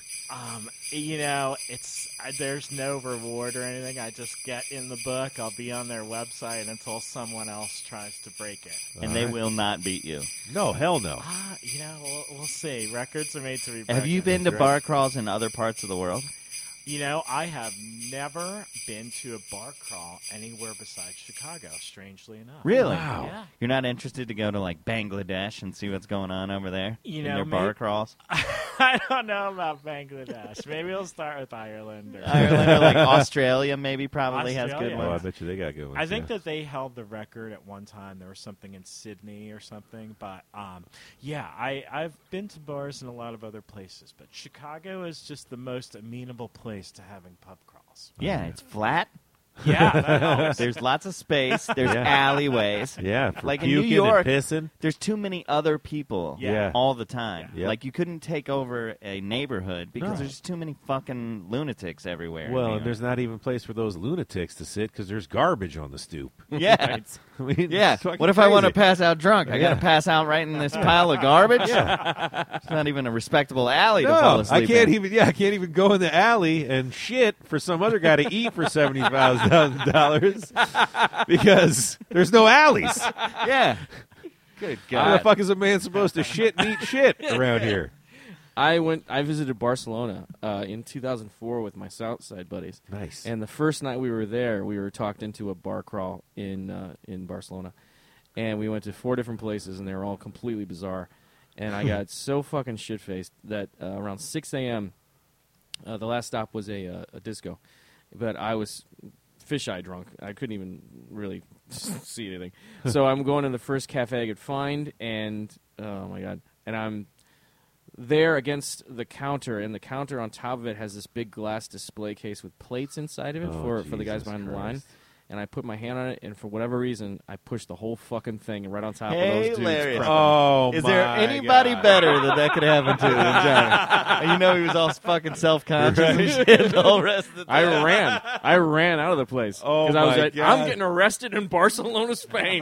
It's there's no reward or anything. I just get in the book. I'll be on their website until someone else tries to break it. And they will not beat you. No, hell no. We'll see. Records are made to be broken. Have you been to right. bar crawls in other parts of the world? I have never been to a bar crawl anywhere besides Chicago, strangely enough. Really? Wow. Yeah. You're not interested to go to, like, Bangladesh and see what's going on over there in their bar crawls? I don't know about Bangladesh. Maybe we'll start with Ireland. Or Ireland or, like, Australia maybe probably has good Australia. Oh, I ones. bet you they got good ones. I think yeah. that they held the record at one time. There was something in Sydney or something. But, I've been to bars in a lot of other places. But Chicago is just the most amenable place to having pub crawls. Yeah, it's flat. Yeah, that helps. There's lots of space. There's Yeah. alleyways. Yeah, for Like in New puking York, and pissing. there's too many other people Yeah. all the time. Yeah. Like you couldn't take over a neighborhood because No. there's just too many fucking lunatics everywhere. in Well, New and York. there's not even a place for those lunatics to sit because there's garbage on the stoop. yeah. I mean, Yeah. it's fucking What if I want to crazy. pass out drunk? I got to Yeah. pass out right in this pile of garbage? Yeah. It's not even a respectable alley to fall No, asleep I can't in. even. Yeah, I can't even go in the alley and shit for some other guy to eat for $75,000 because there's no alleys. Yeah. Good How the God. fuck is a man supposed to shit and eat shit around here? I visited Barcelona in 2004 with my Southside buddies. Nice. And the first night we were there, we were talked into a bar crawl in Barcelona, and we went to 4 different places, and they were all completely bizarre. And I got so fucking shit faced that around 6 a.m. The last stop was a disco, but I was fisheye drunk. I couldn't even really see anything. So I'm going to the first cafe I could find, and oh my god, and I'm there against the counter, and the counter on top of it has this big glass display case with plates inside of it Oh, for the guys Jesus behind the line. Christ. And I put my hand on it, and for whatever reason, I pushed the whole fucking thing right on top of Hilarious. those dudes. prepping. Oh, Is there my anybody God. better that could happen to than Johnny? And you know he was all fucking self-conscious and shit the whole rest of the I time. ran out of the place. Oh, 'Cause I was my like, God. I'm getting arrested in Barcelona, Spain.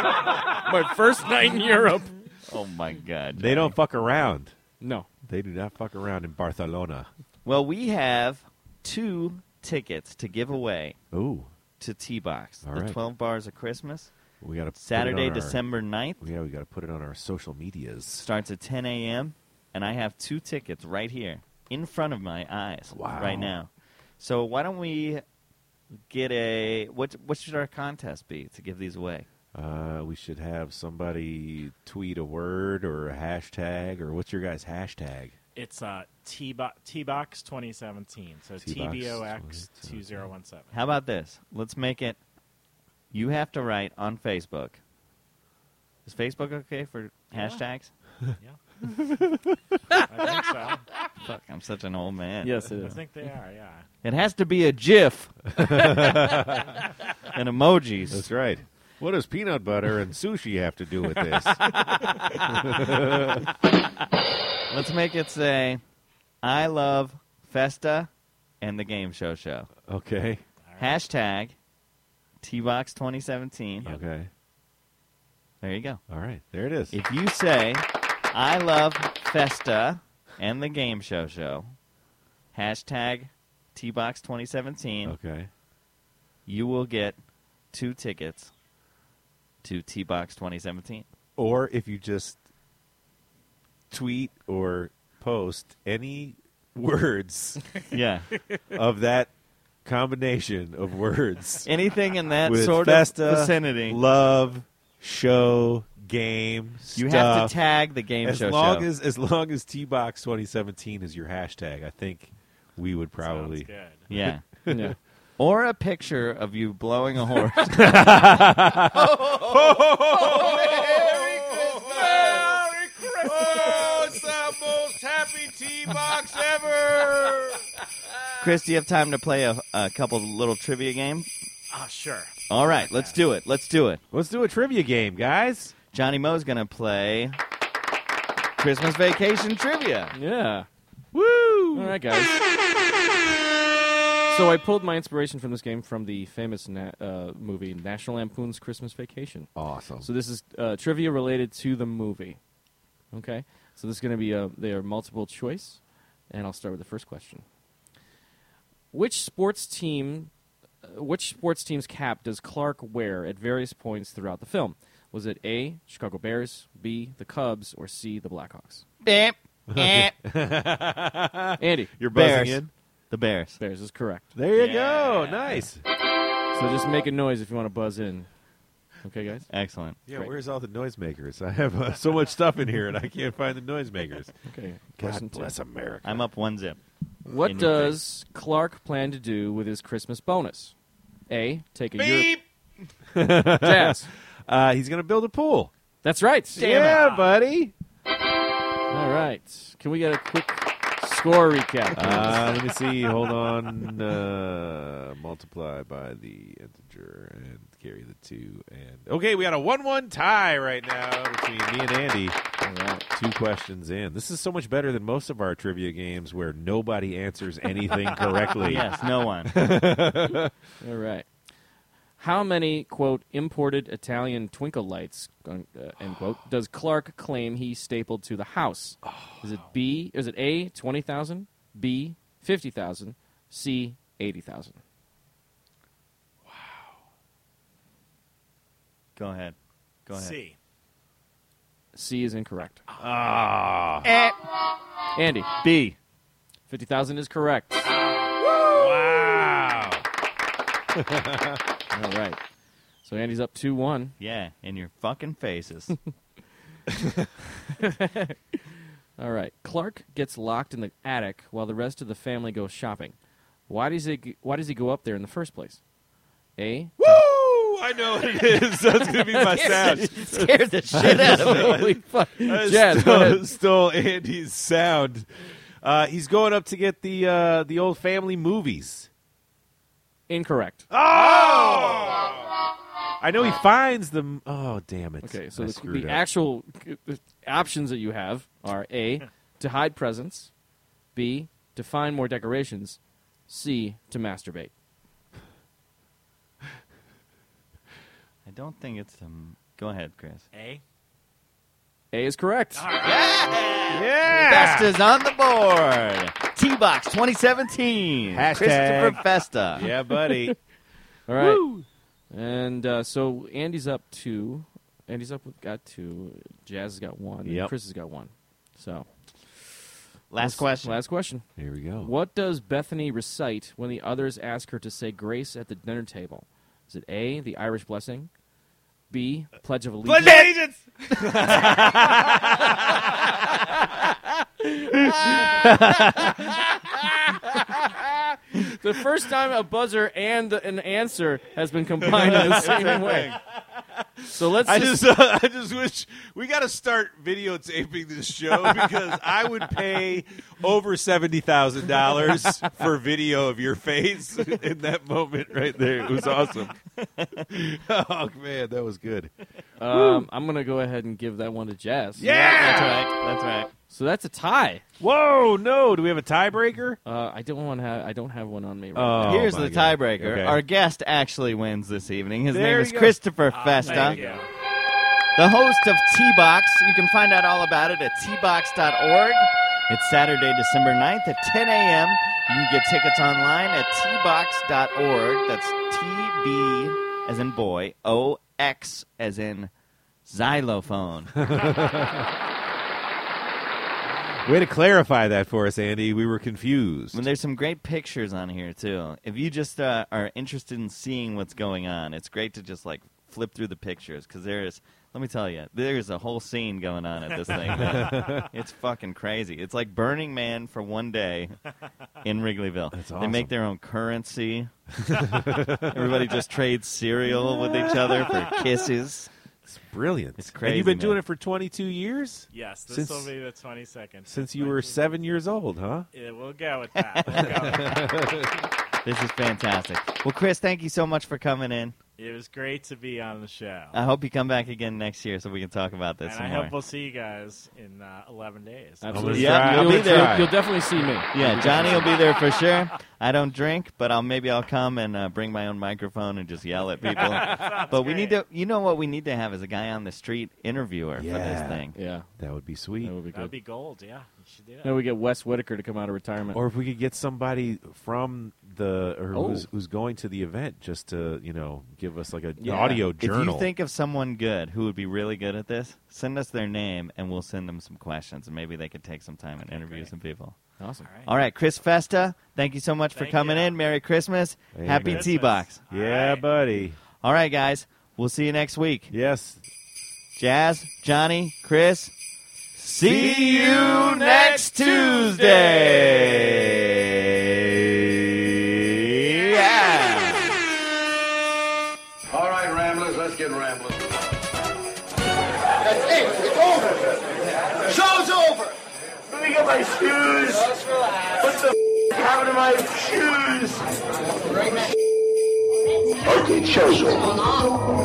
My first night in Europe. Oh, my God. They don't fuck around. No. They do not fuck around in Barcelona. Well, we have 2 tickets to give away Ooh, to T-Box. All The right. 12 Bars of Christmas. we got to Saturday, December 9th. Yeah, we got to put it on our social medias. Starts at 10 a.m. And I have 2 tickets right here in front of my eyes Wow. right now. So why don't we get a... What should our contest be to give these away? We should have somebody tweet a word or a hashtag, or what's your guys' hashtag? It's T-Box 2017. So T-Box TBOX 2017. How about this? Let's make it... You have to write on Facebook. Is Facebook okay for hashtags? I think so. Fuck, I'm such an old man. Yes, it I is. think they are, yeah. It has to be a GIF. And emojis. That's right. What does peanut butter and sushi have to do with this? Let's make it say, I love Festa and the Game Show Show. Okay. Hashtag T-Box 2017. Okay. There you go. All right. There it is. If you say, I love Festa and the Game Show Show, hashtag T-Box 2017, Okay. you will get 2 tickets to T-Box 2017. Or if you just tweet or post any words Yeah. of that combination of words. Anything in that with sort Festa, of vicinity. love, show, game, You stuff. have to tag the game as show. long as T-Box 2017 is your hashtag, I think we would probably. Sounds good. Yeah. Yeah. Or a picture of you blowing a horse. Merry Christmas! Oh, it's the most happy T-Box ever! Chris, do you have time to play a couple little trivia games? Oh, sure. All right, let's do it. Let's do it. Let's do a trivia game, guys. Johnny Moe's going to play Christmas Vacation Trivia. Yeah. Woo! All right, guys. So I pulled my inspiration from this game from the famous movie National Lampoon's Christmas Vacation. Awesome. So this is trivia related to the movie. Okay? So this is going to be their multiple choice, and I'll start with the first question. Which sports team's cap does Clark wear at various points throughout the film? Was it A, Chicago Bears, B, the Cubs, or C, the Blackhawks? Beep. Andy. You're buzzing Bears. in? The Bears. Bears is correct. There you go. Nice. So just make a noise if you want to buzz in. Okay, guys? Excellent. Yeah, Great. where's all the noisemakers? I have so much stuff in here, and I can't find the noisemakers. Okay. God Question two. bless America. I'm up 1-0. What in your does Clark plan to do with his Christmas bonus? A, take a Beep! Jazz. He's going to build a pool. That's right. Yeah, buddy. All right. Can we get a quick score recap? Let me see. Hold on. Multiply by the integer and carry the 2. And okay, we got a 1-1 tie right now between me and Andy. All right. 2 questions in. This is so much better than most of our trivia games where nobody answers anything correctly. Yes, no one. All right. How many, quote, imported Italian twinkle lights, end quote, does Clark claim he stapled to the house? Is it A, 20,000, B, 50,000, C, 80,000? Go ahead. C. C is incorrect. Ah. Andy, B. 50,000 is correct. Wow. All right. So Andy's up 2-1. Yeah, in your fucking faces. All right. Clark gets locked in the attic while the rest of the family goes shopping. Why does he go up there in the first place? A. Woo! I know what it is. That's going to be my sound. Scared the shit out of me. Holy fuck. I Jazz, go ahead. stole Andy's sound. He's going up to get the old family movies. Incorrect. Oh! I know he finds them. Oh, damn it. Okay, so I the screwed up. actual options that you have are A, to hide presents, B, to find more decorations, C, to masturbate. I don't think it's Go ahead, Chris. A. A is correct. Yeah! Festa's on the board. T-Box 2017. Hashtag. Christopher Festa. Yeah, buddy. All right. Woo! And so Andy's up 2. Got 2. Jazz has got 1. Yep. And Chris has got 1. So Last question. Last question. Here we go. What does Bethany recite when the others ask her to say grace at the dinner table? Is it A, the Irish blessing, B, Pledge of Allegiance? Pledge allegiance! The first time a buzzer and an answer has been combined in the same way. So let's I just wish we got to start videotaping this show because I would pay over $70,000 for video of your face in that moment right there. It was awesome. Oh man, that was good. I'm gonna go ahead and give that one to Jazz. Yeah! That's right. So that's a tie. Whoa, no! Do we have a tiebreaker? I don't have one on me right Oh. now. Here's my the God. tiebreaker. Okay. Our guest actually wins this evening. His There name you is go. Christopher Festa, Thank you. the host of T-Box. You can find out all about it at tbox.org. It's Saturday, December 9th at 10 a.m. You can get tickets online at tbox.org. That's T-B as in boy, O-X as in xylophone. Way to clarify that for us, Andy. We were confused. And there's some great pictures on here, too. If you just are interested in seeing what's going on, it's great to just, like, flip through the pictures, because let me tell you, there's a whole scene going on at this thing. It's fucking crazy. It's like Burning Man for one day in Wrigleyville. That's awesome. They make their own currency. Everybody just trades cereal with each other for kisses. It's brilliant. It's crazy. And you've been doing man. it for 22 years? Yes, this will be the 22nd. Since you were 7 years old, huh? Yeah, we'll go with that. This is fantastic. Well, Chris, thank you so much for coming in. It was great to be on the show. I hope you come back again next year so we can talk about this and some I more. hope we'll see you guys in 11 days. Absolutely. Yeah, you'll be there. You'll definitely see me. Yeah, Johnny will be there for sure. I don't drink, but I'll come and bring my own microphone and just yell at people. But we need to, what we need to have is a guy on the street interviewer for this thing. Yeah. That would be sweet. That would be good. That would be gold, yeah. You should do that. Maybe we get Wes Whitaker to come out of retirement. Or if we could get somebody from who's going to the event just to, give us like an audio journal. If you think of someone good who would be really good at this, send us their name and we'll send them some questions and maybe they could take some time and interview some people. Awesome. All right, Chris Festa, thank you so much for coming in. Merry Christmas. Hey, Happy man. T-Box. Yeah, buddy. All right, guys. We'll see you next week. Yes. Jazz, Johnny, Chris, see you next Tuesday. Yeah. All right, Ramblers, let's get rambling. Hey, it's over. Show's over. Let me get my shoes. What the happened to my shoes? Okay, show's over.